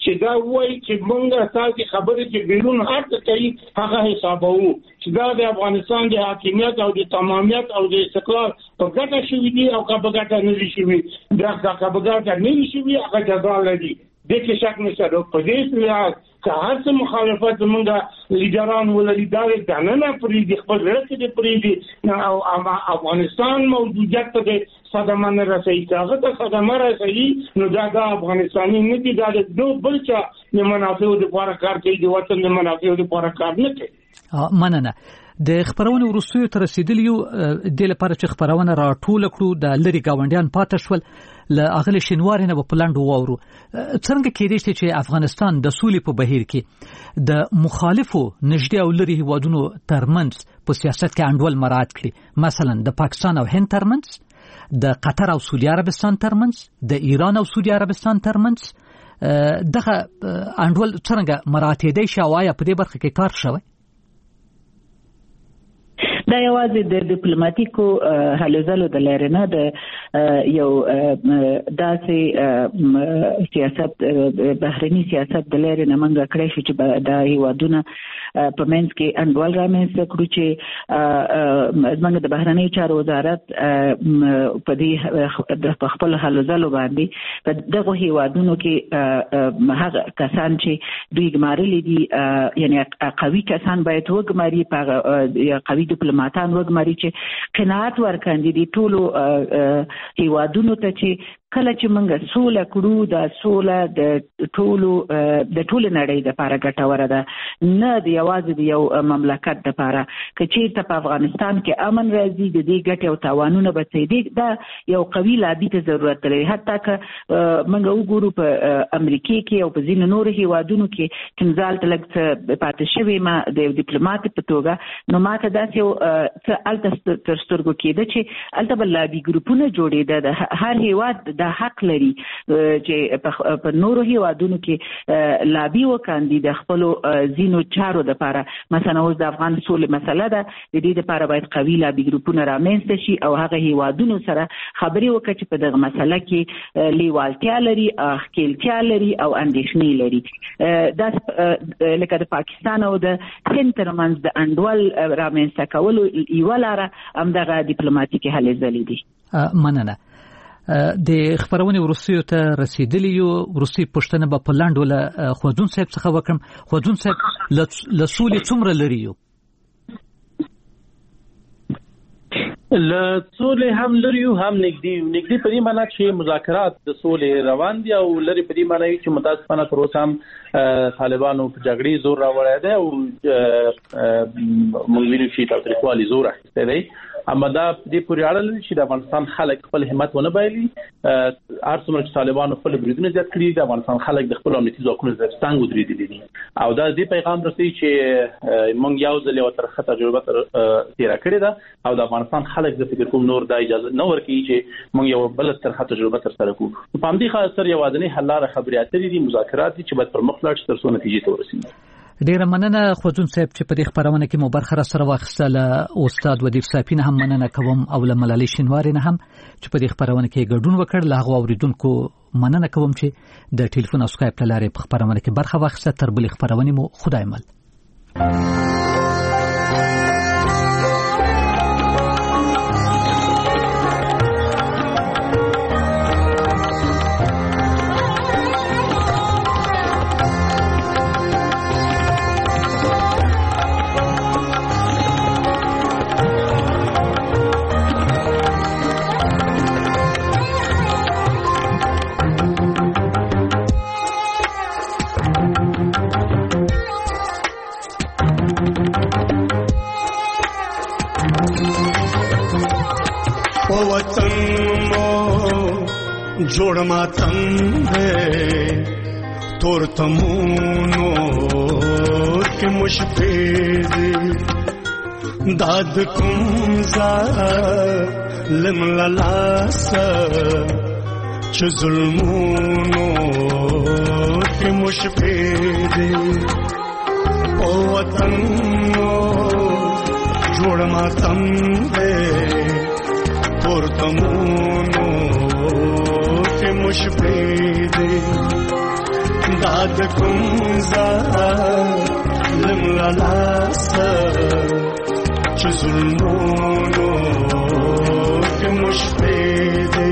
چې دا وایي چې موږ تاسو خبرې چې بیرون هر څه کوي هغه حسابو چې دا د افغانستان د حاکمیت او د تمامیت او د استقلال په ګټه شوی دي او په ګټه نه شوی دا په ګټه نه شوی هغه جزا لري د کې شک نشته په دې لحاظ که هر څه مخالفت زمونږ لیډران ولري دا نه پرې د خپل رسې د پرې دي او افغانستان موجودیت ته صدمه نه رسېږي هغه ته صدمه رسېږي نو دا د افغانستاني نه دي دا د بل چا د منافعو لپاره کار کوي د وطن د منافعو لپاره کار نه کوي. مننه. د خبرونه وروستیو تر رسیدلیو د لپاره چې خبرونه راټول کړو د لری گاونډیان پاتې شول ل اغلی شینوار نه په پلاند وورو څنګه کېدې چې افغانستان د سولې په بهیر کې د مخالفو نږدې او لری هیوادونو ترمنځ په سیاست کې انډول مراعات کړي مثلا د پاکستان او هند ترمنځ د قطر او سعودي عربستان ترمنځ د ایران او سعودي عربستان ترمنځ دغه انډول څنګه مراعات دی شوایا په دې برخه کې کار شوی دا یوازې د ډیپلوماټیکو هلو ځلو د لارې نه د یو داسې سیاست بهرني سیاست د لارې نه منګه کړی شو چې د هیوادونو په منځ کې انډول رامنځته کړو چې زموږ د بهرني چارو وزارت په دې د خپل هلو ځلو باندې په دغه هیوادونو کې هغه کسان چې دوی ګمارلي دي یعنی قوي کسان باید وګماري په قوي ډیپلوماټان وګماري چې قناعت ورکاندي دي ټولو هیوادونو ته چې کله چې موږ سوله کړو دا سوله د ټولو نړۍ د لپاره ګټوره ده نه د یوازې د یو مملکت د لپاره که چیرته په افغانستان کې امن راځي د دې ګټې او تاوانونه به څه دا یو قوي لابي ته ضرورت لري حتی که موږ وګورو په امریکا کې او په ځینو نورو هیوادونو کې چې ځالته لږ پاتې شوی ما د ډیپلوماټ په توګه نو ماته داسې یو څه الته تر سترګو کېده چې الته بل لابي ګروپونه جوړېده د هر هیواد د حق لري چې په نورو هیوادونو کې لابي وکاندي د خپل زینو چارو د لپاره مثلا اوس د افغان سولې مسله ده د دې لپاره باید قوي لابي ګروپونه رامنځته شي او هغه هیوادونو سره خبرې وکړي چې په دغه مسله کې لیوالتیا لري خپلتیا لري او اندېښنې لري دا لکه د پاکستان او د هند ترمنځ د انډول رامنځته کولو یو لاره همدغه ډیپلوماټیکي هلې ځلې دي. مننه. د خبرونه ورسیو ته رسیدلیو ورسی پښتنه په پلاند ول خوځون صاحب څخه وکم خوځون صاحب لسولې څومره لريو لسولې هم لريو هم نګدي په دې معنی چې مذاکرات د سولې روان دي او لري په دې معنی چې متاسفانه تر اوسه هم طالبانو په جګړې زور راوړی دی او موږ وینو چې تاریخوالي زور اخیستی دی اما دا دې پورې اړه لري چې د افغانستان خلک خپل همت ونه بایلي هر څومره چې طالبانو خپل بریدونه زیات کړي د افغانستان خلک د خپل امنیتي ځواکونو سره څنګه ودرېدلي دي او دا دې پیغام رسوي چې موږ یو ځل یو ترخه تجربه تیر کړې ده او د افغانستان خلک د فکر کوم نور د اجازه نه ورکوي چې موږ یو بل ترخه تجربه تر سره کوو په همدې خاطر یوازینی حل لاره خبرې اترې دي مذاکرات دي چې باید پر مخ لاړ شي تر څو نتیجې ته ورسېږي. ډیره مننه خوځون صاحب چې په دې خبرونه کې مو برخه سره واخیستله استاد ودیف صاحب نه هم مننه کوم او له ملالۍ شینواری نه هم چې په دې خبرونه کې ګډون وکړ له هغه اوریدونکو مننه کوم چې د ټلیفون او سکایپ لارې په خبرونه کې برخه واخیسته تر بلې خبرونه مو خدای مل. जोड़ मातम है तोर तमूनो के मुशफेज दाद कुमजा लिमलास च जुल्मूनो के मुशफेज ओ वतनो जोड़ मातम है तोर तमूनो मुशफेद داد کومزا لملا لاسا چې ظلمونو کې مشپېدې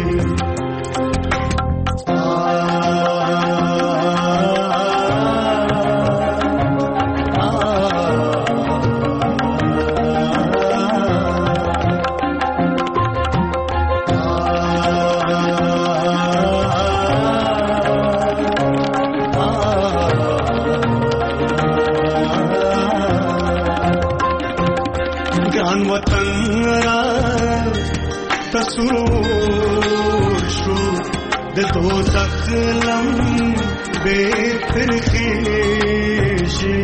تسرور شو د دوزخ لم بهتر خیشی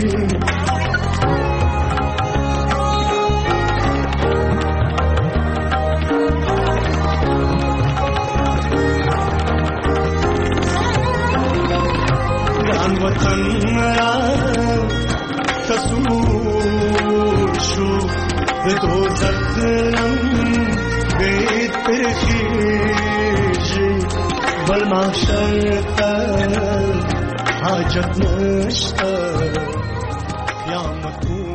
ګران وطن را تسرور شو د دوزخ لم بهتر خیشی بل محشر حاجت نشتا قیامت